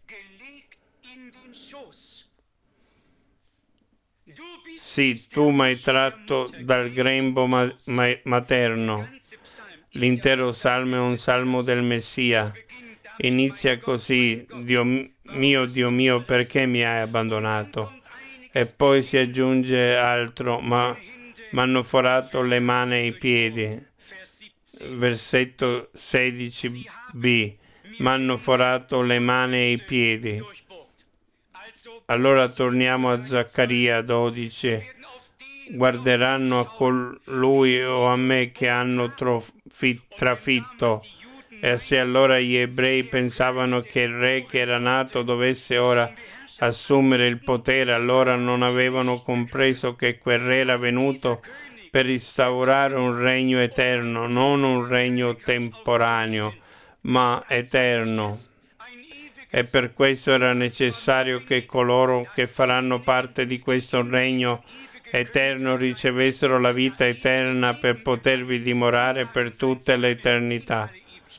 Sì, tu mi hai tratto dal grembo ma- ma- materno. L'intero salmo è un salmo del Messia. Inizia così: Dio mio, Dio mio, perché mi hai abbandonato? E poi si aggiunge altro: ma mi hanno forato le mani e i piedi. Versetto sedici b. Mi hanno forato le mani e i piedi. Allora torniamo a Zaccaria dodici. Guarderanno a colui o a me che hanno trofi- trafitto. E se allora gli ebrei pensavano che il re che era nato dovesse ora assumere il potere, allora non avevano compreso che quel re era venuto per instaurare un regno eterno, non un regno temporaneo, ma eterno. E per questo era necessario che coloro che faranno parte di questo regno eterno ricevessero la vita eterna per potervi dimorare per tutta l'eternità.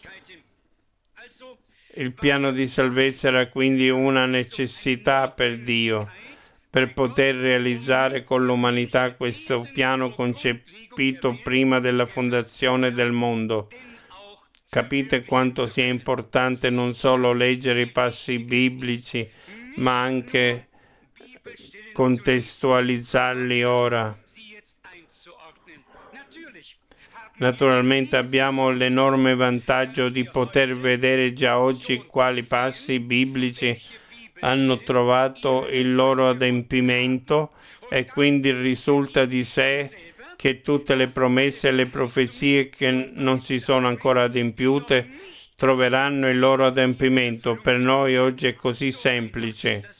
Il piano di salvezza era quindi una necessità per Dio, per poter realizzare con l'umanità questo piano concepito prima della fondazione del mondo. Capite quanto sia importante non solo leggere i passi biblici, ma anche contestualizzarli ora. Naturalmente abbiamo l'enorme vantaggio di poter vedere già oggi quali passi biblici hanno trovato il loro adempimento, e quindi risulta di sé che tutte le promesse e le profezie che non si sono ancora adempiute troveranno il loro adempimento. Per noi oggi è così semplice.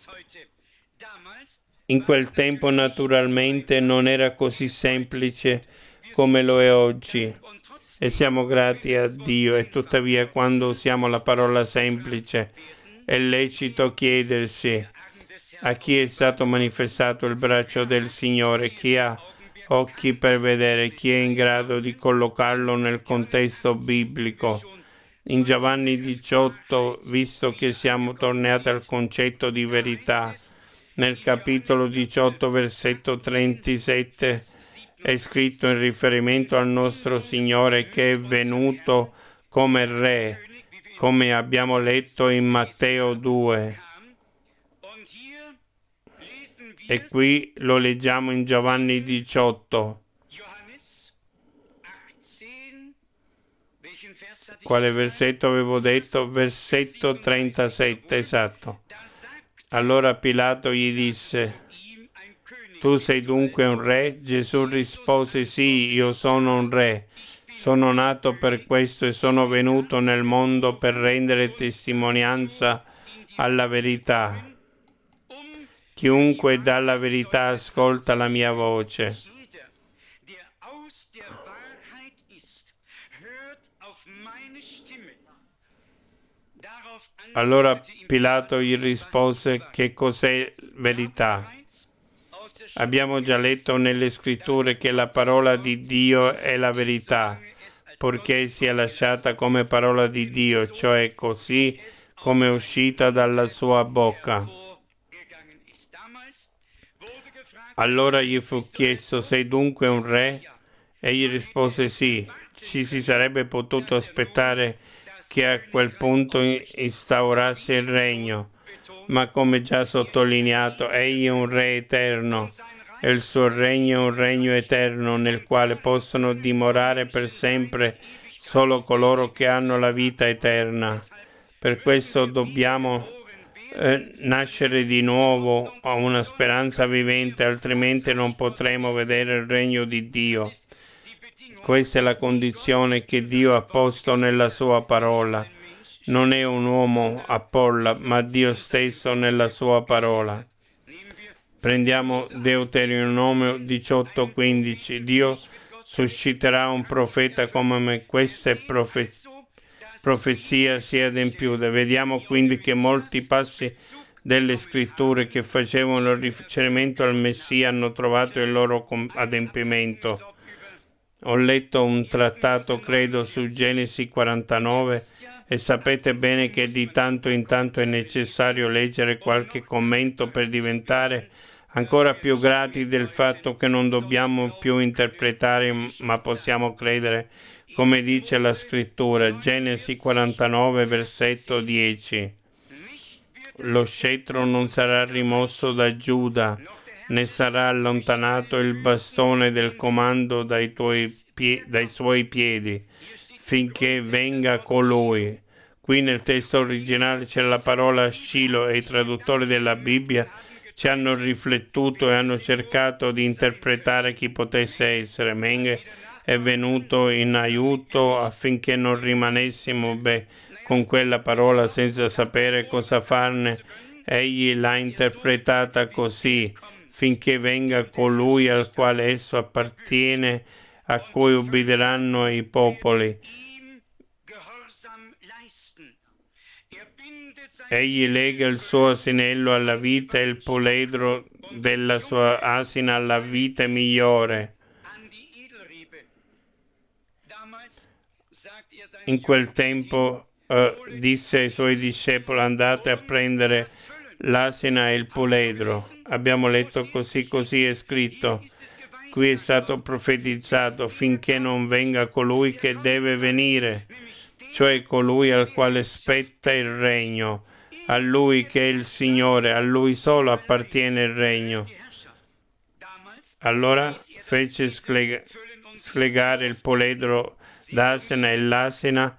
In quel tempo naturalmente non era così semplice come lo è oggi, e siamo grati a Dio. E tuttavia, quando usiamo la parola semplice, è lecito chiedersi: a chi è stato manifestato il braccio del Signore? Chi ha occhi per vedere? Chi è in grado di collocarlo nel contesto biblico? In Giovanni diciotto, visto che siamo tornati al concetto di verità, nel capitolo diciotto, versetto trentasette, è scritto in riferimento al nostro Signore che è venuto come Re, come abbiamo letto in Matteo due. E qui lo leggiamo in Giovanni diciotto. Quale versetto avevo detto? Versetto trentasette, esatto. Allora Pilato gli disse: tu sei dunque un re? Gesù rispose: sì, io sono un re. Sono nato per questo e sono venuto nel mondo per rendere testimonianza alla verità. Chiunque dà la verità ascolta la mia voce. Allora Pilato gli rispose: che cos'è verità? Abbiamo già letto nelle scritture che la parola di Dio è la verità. purché sia lasciata come parola di Dio, cioè così come è uscita dalla sua bocca. Allora gli fu chiesto: sei dunque un re? Egli rispose sì. Ci si sarebbe potuto aspettare che a quel punto instaurasse il regno, ma come già sottolineato, egli è un re eterno e il suo regno è un regno eterno nel quale possono dimorare per sempre solo coloro che hanno la vita eterna. Per questo dobbiamo eh, nascere di nuovo a una speranza vivente, altrimenti non potremo vedere il regno di Dio. Questa è la condizione che Dio ha posto nella sua parola. Non è un uomo a porla, ma Dio stesso nella sua parola. Prendiamo Deuteronomio diciotto quindici. Dio susciterà un profeta come me. Questa profe- profezia si è adempiuta. Vediamo quindi che molti passi delle scritture che facevano riferimento al Messia hanno trovato il loro adempimento. Ho letto un trattato, credo, su Genesi quarantanove e sapete bene che di tanto in tanto è necessario leggere qualche commento per diventare ancora più grati del fatto che non dobbiamo più interpretare, ma possiamo credere, come dice la scrittura. Genesi quarantanove, versetto dieci. Lo scettro non sarà rimosso da Giuda, né sarà allontanato il bastone del comando dai, tuoi pie- dai suoi piedi, finché venga colui. Qui nel testo originale c'è la parola Shilo e i traduttori della Bibbia ci hanno riflettuto e hanno cercato di interpretare chi potesse essere. Menghe è venuto in aiuto affinché non rimanessimo beh, con quella parola senza sapere cosa farne. Egli l'ha interpretata così: finché venga colui al quale esso appartiene, a cui ubbidiranno i popoli. Egli lega il suo asinello alla vita e il puledro della sua asina alla vite migliore. In quel tempo eh, disse ai suoi discepoli: andate a prendere l'asina e il puledro. Abbiamo letto così, così è scritto. Qui è stato profetizzato: finché non venga colui che deve venire, cioè colui al quale spetta il regno, a lui che è il Signore, a lui solo appartiene il regno. Allora fece sclega- slegare il puledro d'asina e l'asina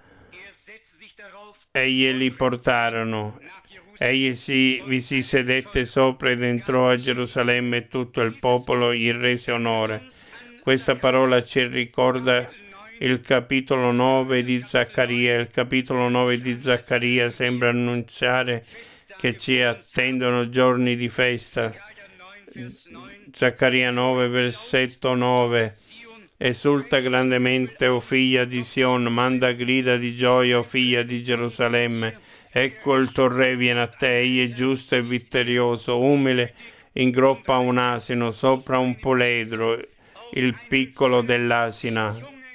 e glieli portarono. Egli si, vi si sedette sopra ed entrò a Gerusalemme e tutto il popolo gli rese onore. Questa parola ci ricorda il capitolo nove di Zaccaria. Il capitolo nove di Zaccaria sembra annunciare che ci attendono giorni di festa. Zaccaria nove, versetto nove. Esulta grandemente, o figlia di Sion, manda grida di gioia, o figlia di Gerusalemme. Ecco il tuo re viene a te, egli è giusto e vittorioso, umile, ingroppa un asino, sopra un puledro, il piccolo dell'asina.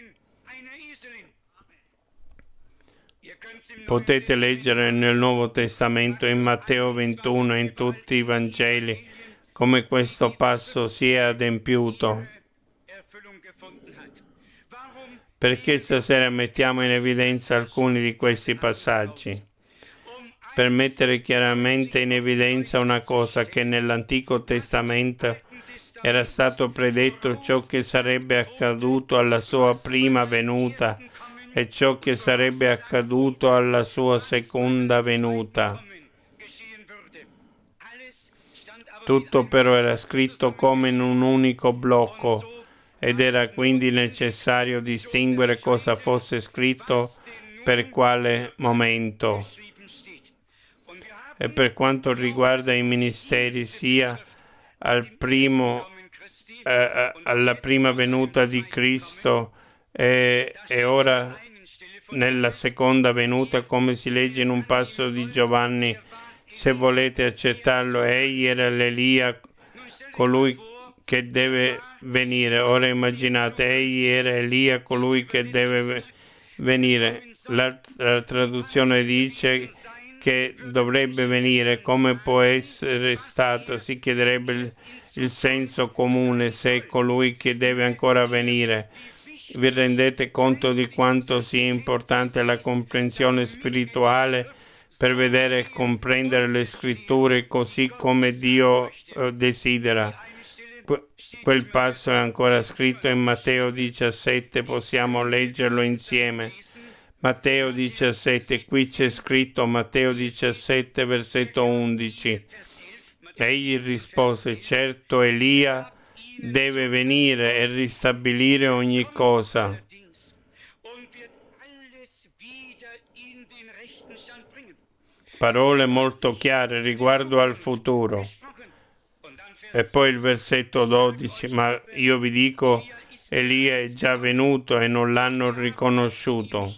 Potete leggere nel Nuovo Testamento, in Matteo ventuno e in tutti i Vangeli, come questo passo si è adempiuto. Perché stasera mettiamo in evidenza alcuni di questi passaggi? Per mettere chiaramente in evidenza una cosa, che nell'Antico Testamento era stato predetto ciò che sarebbe accaduto alla sua prima venuta e ciò che sarebbe accaduto alla sua seconda venuta. Tutto però era scritto come in un unico blocco ed era quindi necessario distinguere cosa fosse scritto per quale momento. E per quanto riguarda i ministeri, sia al primo, eh, alla prima venuta di Cristo e, e ora nella seconda venuta, come si legge in un passo di Giovanni, se volete accettarlo, egli era l'Elia, colui che deve venire. Ora immaginate, egli era Elia, colui che deve venire. La, la traduzione dice che dovrebbe venire, come può essere stato, si chiederebbe il, il senso comune se è colui che deve ancora venire. Vi rendete conto di quanto sia importante la comprensione spirituale per vedere e comprendere le scritture così come Dio eh, desidera. Que- quel passo è ancora scritto in Matteo diciassette, possiamo leggerlo insieme. Matteo diciassette, qui c'è scritto Matteo diciassette, versetto undici. Egli rispose: certo, Elia deve venire e ristabilire ogni cosa. Parole molto chiare riguardo al futuro. E poi il versetto dodici, ma io vi dico, Elia è già venuto e non l'hanno riconosciuto.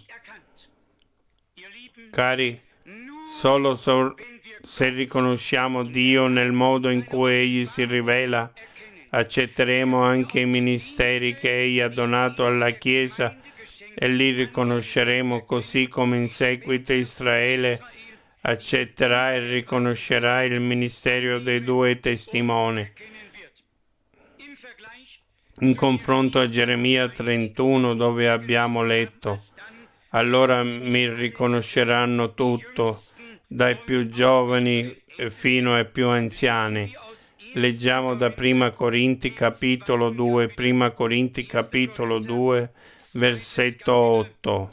Cari, solo so- se riconosciamo Dio nel modo in cui Egli si rivela, accetteremo anche i ministeri che Egli ha donato alla Chiesa e li riconosceremo, così come in seguito Israele accetterà e riconoscerà il ministero dei due testimoni. In confronto a Geremia trentuno, dove abbiamo letto: allora mi riconosceranno tutto, dai più giovani fino ai più anziani. Leggiamo da Prima Corinti capitolo due, Prima Corinti capitolo due, versetto otto.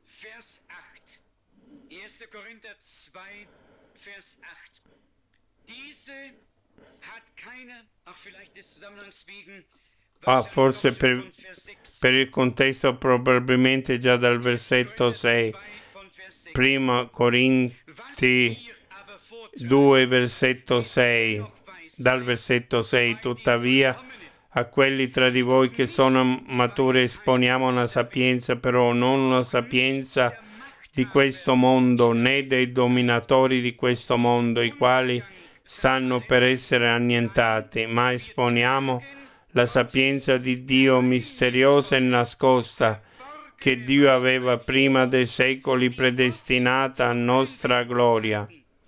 Ah, forse per, per il contesto probabilmente già dal versetto sei. Prima Corinti due, versetto sei. Dal versetto sei, tuttavia, a quelli tra di voi che sono maturi esponiamo una sapienza, però non una sapienza di questo mondo, né dei dominatori di questo mondo, i quali stanno per essere annientati, ma esponiamo la sapienza di Dio misteriosa e nascosta, che Dio aveva prima dei secoli predestinata a nostra gloria.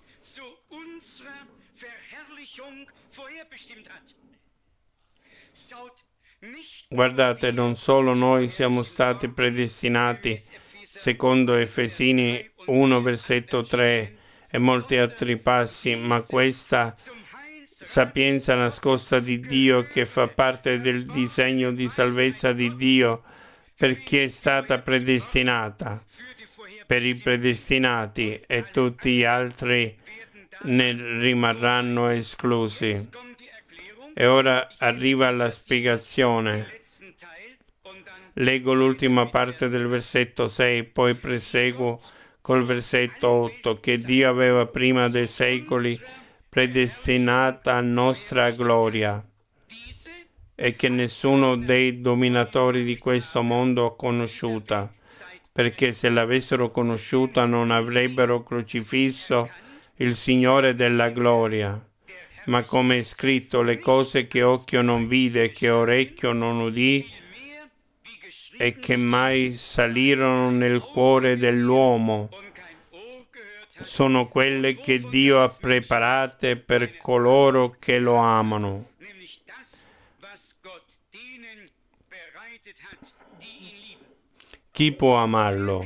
Guardate, non solo noi siamo stati predestinati, secondo Efesini uno, versetto tre, e molti altri passi, ma questa sapienza nascosta di Dio, che fa parte del disegno di salvezza di Dio per chi è stata predestinata, per i predestinati, e tutti gli altri ne rimarranno esclusi. E ora arriva la spiegazione. Leggo l'ultima parte del versetto sei, poi proseguo col versetto otto, che Dio aveva prima dei secoli predestinata a nostra gloria, e che nessuno dei dominatori di questo mondo ha conosciuta, perché se l'avessero conosciuta non avrebbero crocifisso il Signore della gloria. Ma come è scritto, le cose che occhio non vide, che orecchio non udì, e che mai salirono nel cuore dell'uomo, sono quelle che Dio ha preparate per coloro che lo amano. Chi può amarlo?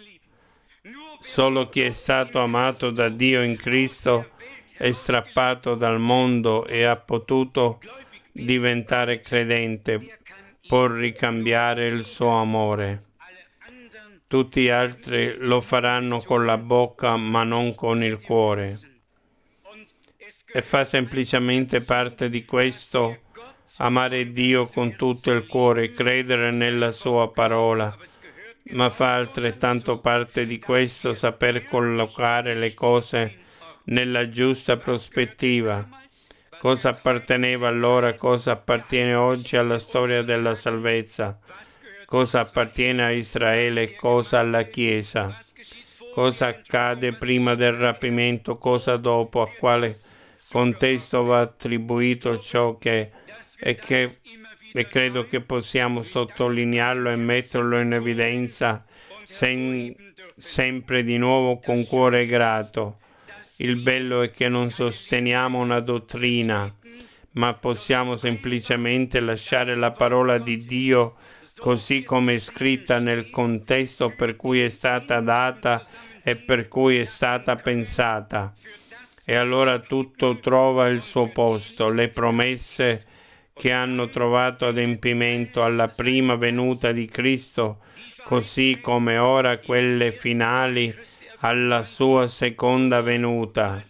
Solo chi è stato amato da Dio in Cristo è strappato dal mondo e ha potuto diventare credente, può ricambiare il suo amore. Tutti gli altri lo faranno con la bocca, ma non con il cuore. E fa semplicemente parte di questo amare Dio con tutto il cuore, credere nella sua parola, ma fa altrettanto parte di questo saper collocare le cose nella giusta prospettiva. Cosa apparteneva allora, cosa appartiene oggi alla storia della salvezza, cosa appartiene a Israele, cosa alla Chiesa, cosa accade prima del rapimento, cosa dopo, a quale contesto va attribuito ciò che è che e credo che possiamo sottolinearlo e metterlo in evidenza sen- sempre di nuovo con cuore grato. Il bello è che non sosteniamo una dottrina, ma possiamo semplicemente lasciare la parola di Dio così come è scritta nel contesto per cui è stata data e per cui è stata pensata. E allora tutto trova il suo posto. Le promesse che hanno trovato adempimento alla prima venuta di Cristo, così come ora quelle finali alla sua seconda venuta.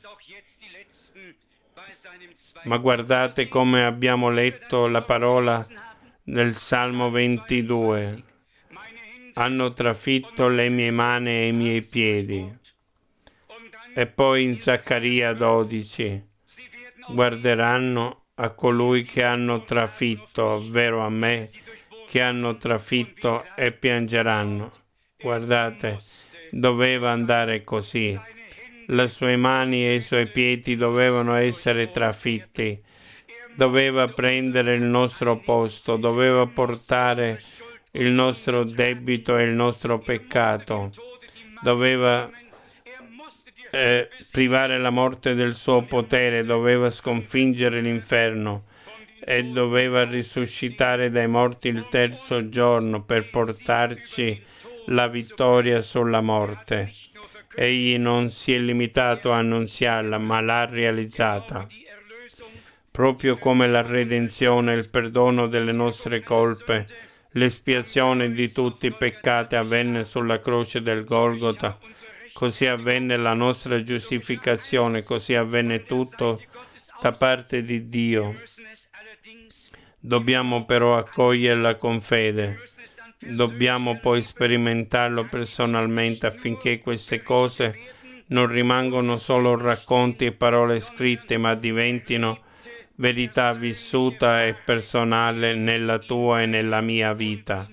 Ma guardate come abbiamo letto la parola del Salmo ventidue. Hanno trafitto le mie mani e i miei piedi. E poi in Zaccaria dodici, guarderanno a colui che hanno trafitto, ovvero a me, che hanno trafitto e piangeranno. Guardate, doveva andare così. Le sue mani e i suoi piedi dovevano essere trafitti. Doveva prendere il nostro posto, doveva portare il nostro debito e il nostro peccato. Doveva eh, privare la morte del suo potere, doveva sconfiggere l'inferno e doveva risuscitare dai morti il terzo giorno per portarci la vittoria sulla morte. Egli non si è limitato a annunziarla, ma l'ha realizzata. Proprio come la redenzione, il perdono delle nostre colpe, l'espiazione di tutti i peccati avvenne sulla croce del Golgota, così avvenne la nostra giustificazione, così avvenne tutto da parte di Dio. Dobbiamo però accoglierla con fede. Dobbiamo poi sperimentarlo personalmente affinché queste cose non rimangano solo racconti e parole scritte, ma diventino verità vissuta e personale nella tua e nella mia vita.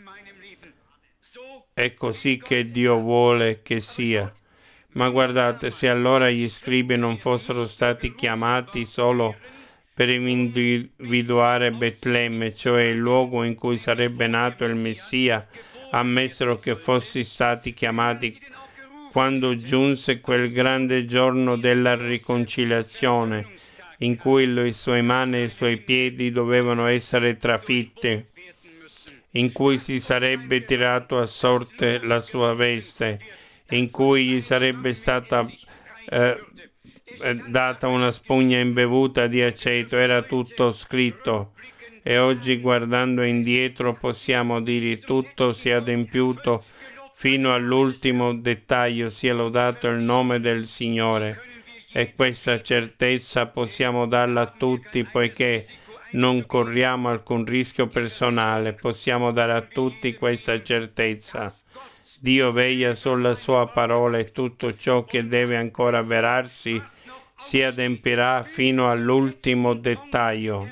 È così che Dio vuole che sia. Ma guardate, se allora gli scribi non fossero stati chiamati solo per individuare Betlemme, cioè il luogo in cui sarebbe nato il Messia, ammessero che fossi stati chiamati quando giunse quel grande giorno della riconciliazione, in cui le sue mani e i suoi piedi dovevano essere trafitti, in cui si sarebbe tirato a sorte la sua veste, in cui gli sarebbe stata eh, data una spugna imbevuta di aceto. Era tutto scritto, e oggi, guardando indietro, possiamo dire tutto si è adempiuto fino all'ultimo dettaglio. Sia lodato il nome del Signore. E questa certezza possiamo darla a tutti, poiché non corriamo alcun rischio personale. Possiamo dare a tutti questa certezza. Dio veglia sulla sua parola e tutto ciò che deve ancora avverarsi si adempirà fino all'ultimo dettaglio.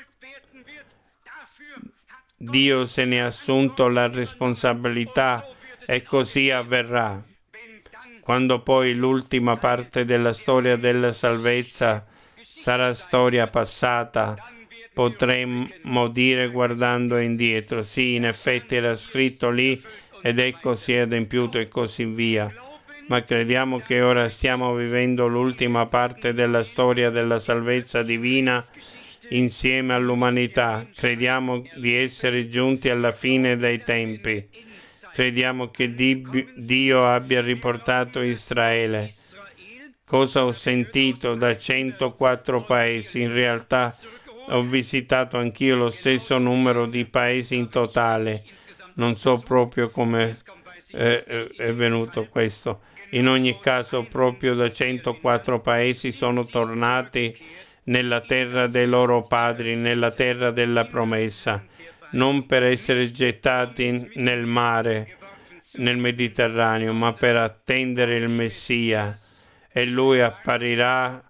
Dio se ne ha assunto la responsabilità e così avverrà. Quando poi l'ultima parte della storia della salvezza sarà storia passata, potremmo dire guardando indietro, sì, in effetti era scritto lì ed ecco si è adempiuto e così via. Ma crediamo che ora stiamo vivendo l'ultima parte della storia della salvezza divina insieme all'umanità. Crediamo di essere giunti alla fine dei tempi. Crediamo che Dio abbia riportato Israele. Cosa ho sentito da centoquattro paesi? In realtà ho visitato anch'io lo stesso numero di paesi in totale. Non so proprio come eh, è venuto questo. In ogni caso, proprio da centoquattro paesi sono tornati nella terra dei loro padri, nella terra della promessa, non per essere gettati nel mare, nel Mediterraneo, ma per attendere il Messia. E lui apparirà,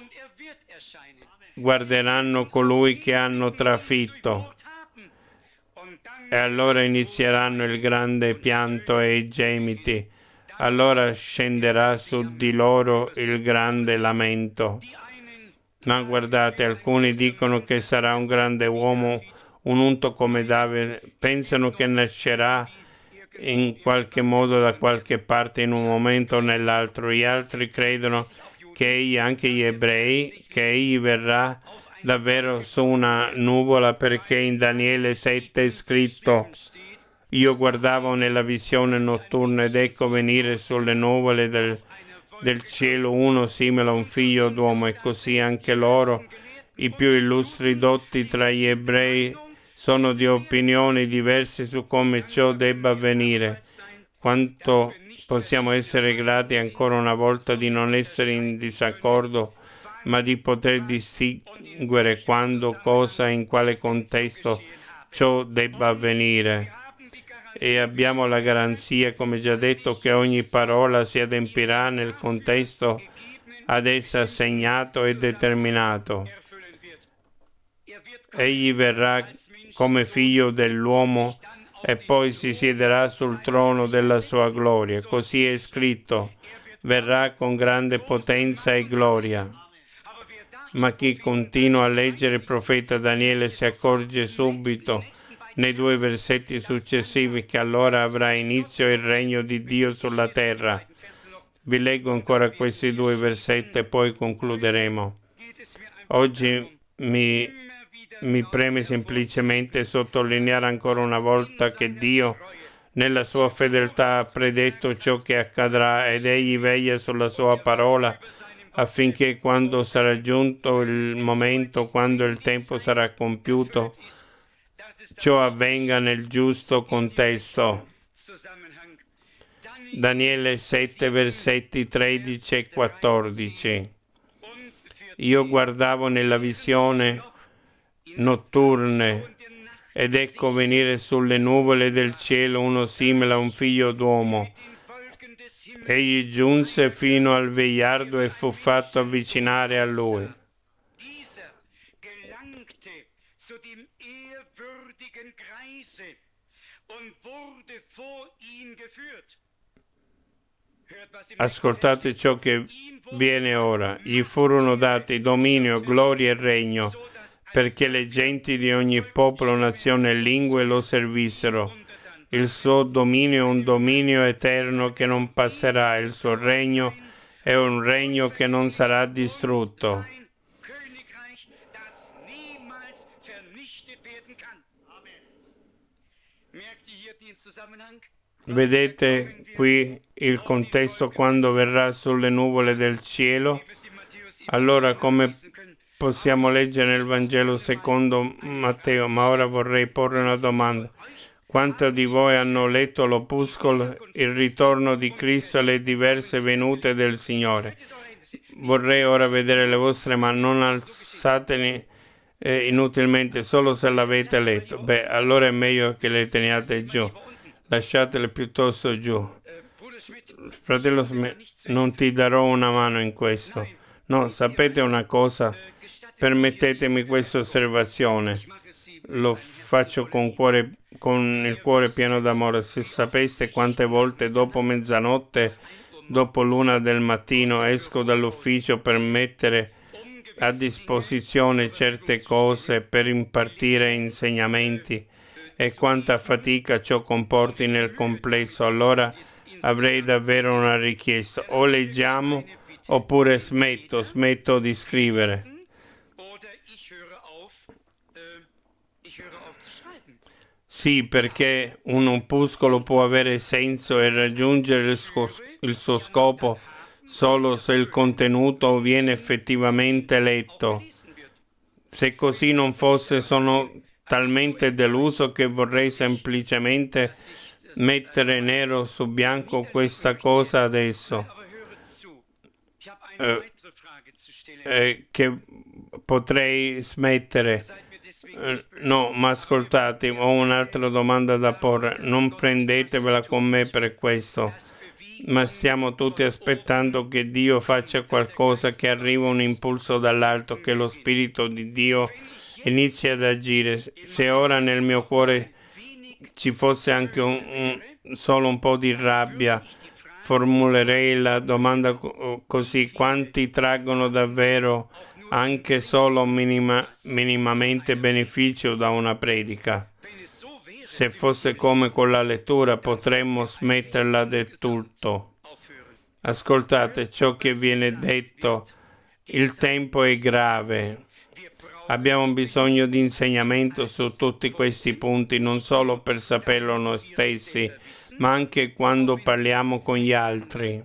guarderanno colui che hanno trafitto. E allora inizieranno il grande pianto e i gemiti. Allora scenderà su di loro il grande lamento. Ma guardate, alcuni dicono che sarà un grande uomo, un unto come Davide. Pensano che nascerà in qualche modo da qualche parte in un momento o nell'altro. Gli altri credono che egli, anche gli ebrei, che egli verrà davvero su una nuvola, perché in Daniele sette è scritto: io guardavo nella visione notturna ed ecco venire sulle nuvole del, del cielo uno simile a un figlio d'uomo. E così anche loro, i più illustri dotti tra gli ebrei, sono di opinioni diverse su come ciò debba avvenire. Quanto possiamo essere grati ancora una volta di non essere in disaccordo, ma di poter distinguere quando, cosa, in quale contesto ciò debba avvenire. E abbiamo la garanzia, come già detto, che ogni parola si adempirà nel contesto ad essa assegnato e determinato. Egli verrà come figlio dell'uomo e poi si siederà sul trono della sua gloria. Così è scritto: verrà con grande potenza e gloria. Ma chi continua a leggere il profeta Daniele si accorge subito, nei due versetti successivi, che allora avrà inizio il regno di Dio sulla terra. Vi leggo ancora questi due versetti e poi concluderemo. Oggi mi, mi preme semplicemente sottolineare ancora una volta che Dio, nella sua fedeltà, ha predetto ciò che accadrà ed egli veglia sulla sua parola affinché quando sarà giunto il momento, quando il tempo sarà compiuto, ciò avvenga nel giusto contesto. Daniele sette, versetti tredici e quattordici. Io guardavo nella visione notturne ed ecco venire sulle nuvole del cielo uno simile a un figlio d'uomo. Egli giunse fino al vegliardo e fu fatto avvicinare a lui. Ascoltate ciò che viene ora. Gli furono dati dominio, gloria e regno, perché le genti di ogni popolo, nazione e lingue lo servissero. Il suo dominio è un dominio eterno che non passerà, il suo regno è un regno che non sarà distrutto. Vedete qui il contesto quando verrà sulle nuvole del cielo? Allora, come possiamo leggere nel Vangelo secondo Matteo? Ma ora vorrei porre una domanda. Quanti di voi hanno letto l'opuscolo Il ritorno di Cristo e le diverse venute del Signore? Vorrei ora vedere le vostre mani, non alzateli eh, inutilmente, solo se l'avete letto. Beh, allora è meglio che le teniate giù. Lasciatele piuttosto giù. Fratello Smith, non ti darò una mano in questo. No, sapete una cosa? Permettetemi questa osservazione. Lo faccio con, cuore, con il cuore pieno d'amore. Se sapeste quante volte dopo mezzanotte, dopo l'una del mattino, esco dall'ufficio per mettere a disposizione certe cose, per impartire insegnamenti, e quanta fatica ciò comporti nel complesso, allora avrei davvero una richiesta: o leggiamo oppure smetto, smetto di scrivere. Sì, perché un opuscolo può avere senso e raggiungere il suo, il suo scopo solo se il contenuto viene effettivamente letto. Se così non fosse, sono talmente deluso che vorrei semplicemente mettere nero su bianco questa cosa adesso, eh, eh, che potrei smettere. Eh, no, ma ascoltate, ho un'altra domanda da porre. Non prendetevela con me per questo, ma stiamo tutti aspettando che Dio faccia qualcosa, che arriva un impulso dall'alto, che lo Spirito di Dio inizi ad agire. Se ora nel mio cuore ci fosse anche un, un, solo un po' di rabbia, formulerei la domanda così: quanti traggono davvero anche solo minima, minimamente beneficio da una predica? Se fosse come con la lettura, potremmo smetterla del tutto. Ascoltate ciò che viene detto. Il tempo è grave. Abbiamo bisogno di insegnamento su tutti questi punti, non solo per saperlo noi stessi, ma anche quando parliamo con gli altri.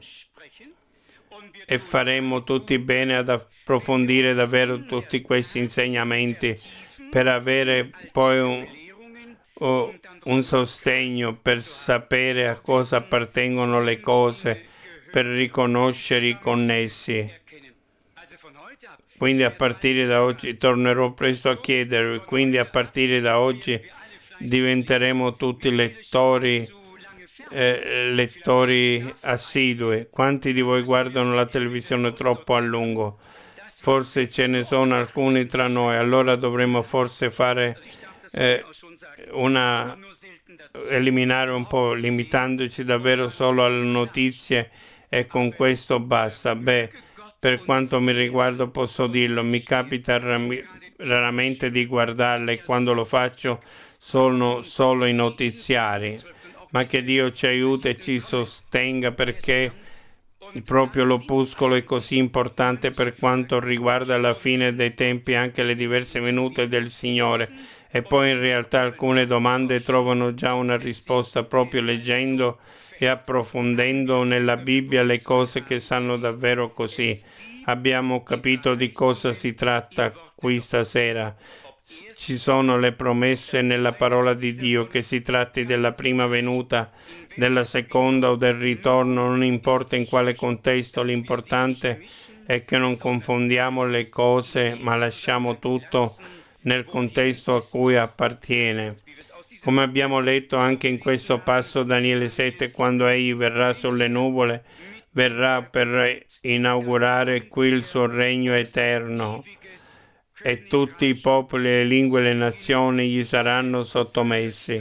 E faremo tutti bene ad approfondire davvero tutti questi insegnamenti per avere poi un, un sostegno, per sapere a cosa appartengono le cose, per riconoscere i connessi. Quindi a partire da oggi tornerò presto a chiedervi, quindi a partire da oggi diventeremo tutti lettori, eh, lettori assidui. Quanti di voi guardano la televisione troppo a lungo? Forse ce ne sono alcuni tra noi, allora dovremmo forse fare eh, una eliminare un po', limitandoci davvero solo alle notizie e con questo basta. Beh, per quanto mi riguarda posso dirlo, mi capita raramente di guardarle e quando lo faccio sono solo i notiziari, ma che Dio ci aiuti e ci sostenga, perché proprio l'opuscolo è così importante per quanto riguarda la fine dei tempi, anche le diverse venute del Signore. E poi in realtà alcune domande trovano già una risposta proprio leggendo e approfondendo nella Bibbia le cose che sanno davvero così. Abbiamo capito di cosa si tratta qui stasera. Ci sono le promesse nella parola di Dio, che si tratti della prima venuta, della seconda o del ritorno, non importa in quale contesto, l'importante è che non confondiamo le cose, ma lasciamo tutto nel contesto a cui appartiene. Come abbiamo letto anche in questo passo Daniele sette, quando egli verrà sulle nuvole, verrà per inaugurare qui il suo regno eterno e tutti i popoli, le lingue e le nazioni gli saranno sottomessi.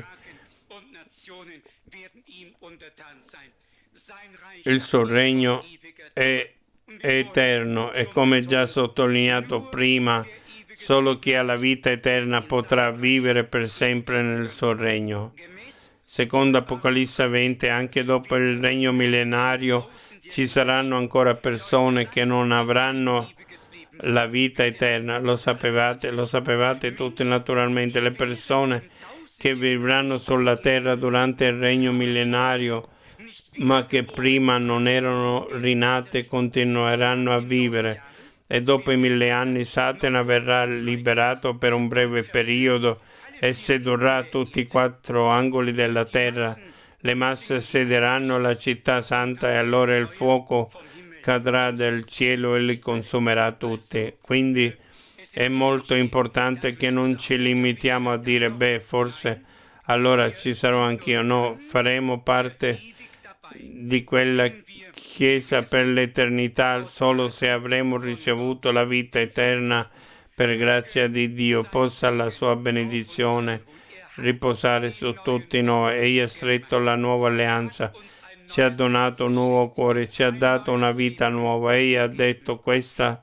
Il suo regno è eterno e, come già sottolineato prima, solo chi ha la vita eterna potrà vivere per sempre nel suo regno. Secondo Apocalisse venti, anche dopo il regno millenario ci saranno ancora persone che non avranno la vita eterna. Lo sapevate, lo sapevate tutti naturalmente. Le persone che vivranno sulla terra durante il regno millenario, ma che prima non erano rinate, continueranno a vivere. E dopo i mille anni Satana verrà liberato per un breve periodo e sedurrà tutti i quattro angoli della terra. Le masse sederanno alla città santa e allora il fuoco cadrà dal cielo e li consumerà tutti. Quindi è molto importante che non ci limitiamo a dire, beh, forse allora ci sarò anch'io. No, faremo parte di quella Chiesa per l'eternità solo se avremo ricevuto la vita eterna per grazia di Dio. Possa la sua benedizione riposare su tutti noi. Egli ha stretto la nuova alleanza, ci ha donato un nuovo cuore, ci ha dato una vita nuova. Egli ha detto, questa,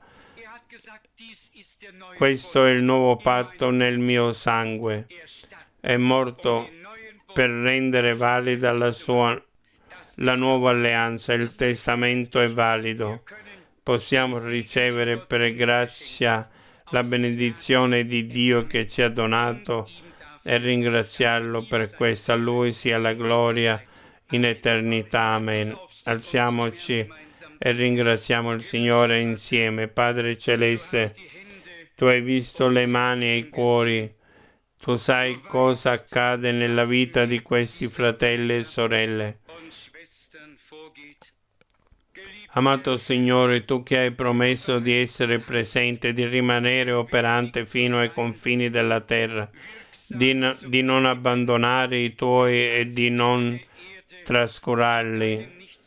questo è il nuovo patto nel mio sangue. È morto per rendere valida la sua la nuova alleanza. Il testamento è valido. Possiamo ricevere per grazia la benedizione di Dio che ci ha donato e ringraziarlo per questo. A Lui sia la gloria in eternità. Amen. Alziamoci e ringraziamo il Signore insieme. Padre Celeste, Tu hai visto le mani e i cuori. Tu sai cosa accade nella vita di questi fratelli e sorelle. Amato Signore, Tu che hai promesso di essere presente, di rimanere operante fino ai confini della terra, di, no, di non abbandonare i Tuoi e di non trascurarli.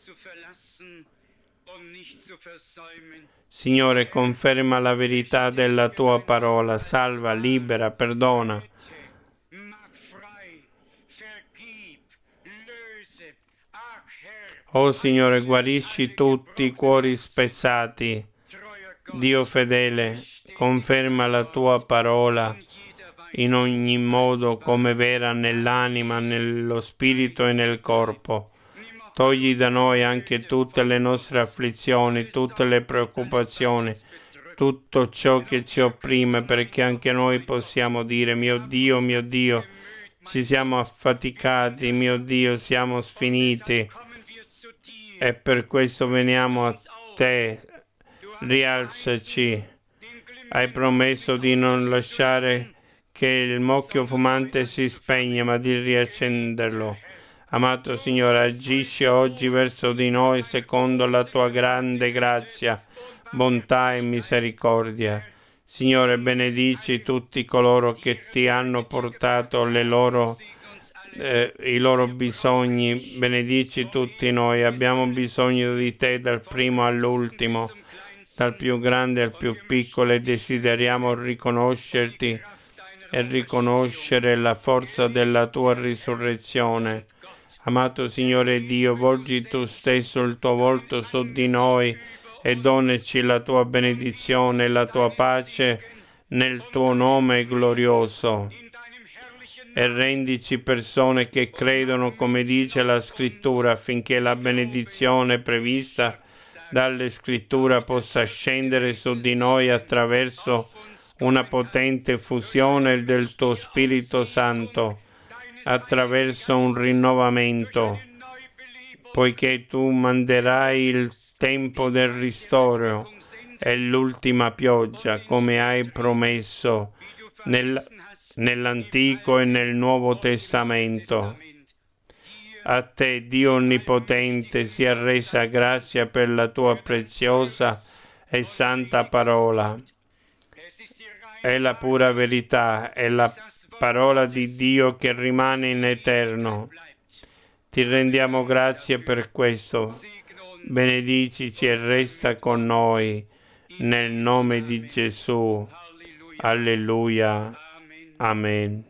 Signore, conferma la verità della Tua parola, salva, libera, perdona. Oh Signore, guarisci tutti i cuori spezzati. Dio fedele, conferma la Tua parola in ogni modo come vera nell'anima, nello spirito e nel corpo. Togli da noi anche tutte le nostre afflizioni, tutte le preoccupazioni, tutto ciò che ci opprime, perché anche noi possiamo dire: mio Dio, mio Dio, ci siamo affaticati, mio Dio, siamo sfiniti, e per questo veniamo a te. Rialzaci. Hai promesso di non lasciare che il mucchio fumante si spegne, ma di riaccenderlo. Amato Signore, agisci oggi verso di noi secondo la tua grande grazia, bontà e misericordia. Signore, benedici tutti coloro che ti hanno portato le loro, eh, i loro bisogni. Benedici tutti noi. Abbiamo bisogno di te dal primo all'ultimo, dal più grande al più piccolo, e desideriamo riconoscerti e riconoscere la forza della tua risurrezione. Amato Signore Dio, volgi tu stesso il tuo volto su di noi e donaci la tua benedizione e la tua pace nel tuo nome glorioso. E rendici persone che credono come dice la Scrittura, affinché la benedizione prevista dalle Scritture possa scendere su di noi attraverso una potente fusione del tuo Spirito Santo, attraverso un rinnovamento, poiché tu manderai il tempo del ristoro e l'ultima pioggia, come hai promesso nel, nell'Antico e nel Nuovo Testamento. A te, Dio Onnipotente, sia resa grazia per la tua preziosa e santa parola. È la pura verità, è la parola di Dio che rimane in eterno. Ti rendiamo grazie per questo. Benedicici e resta con noi, nel nome di Gesù. Alleluia. Amen.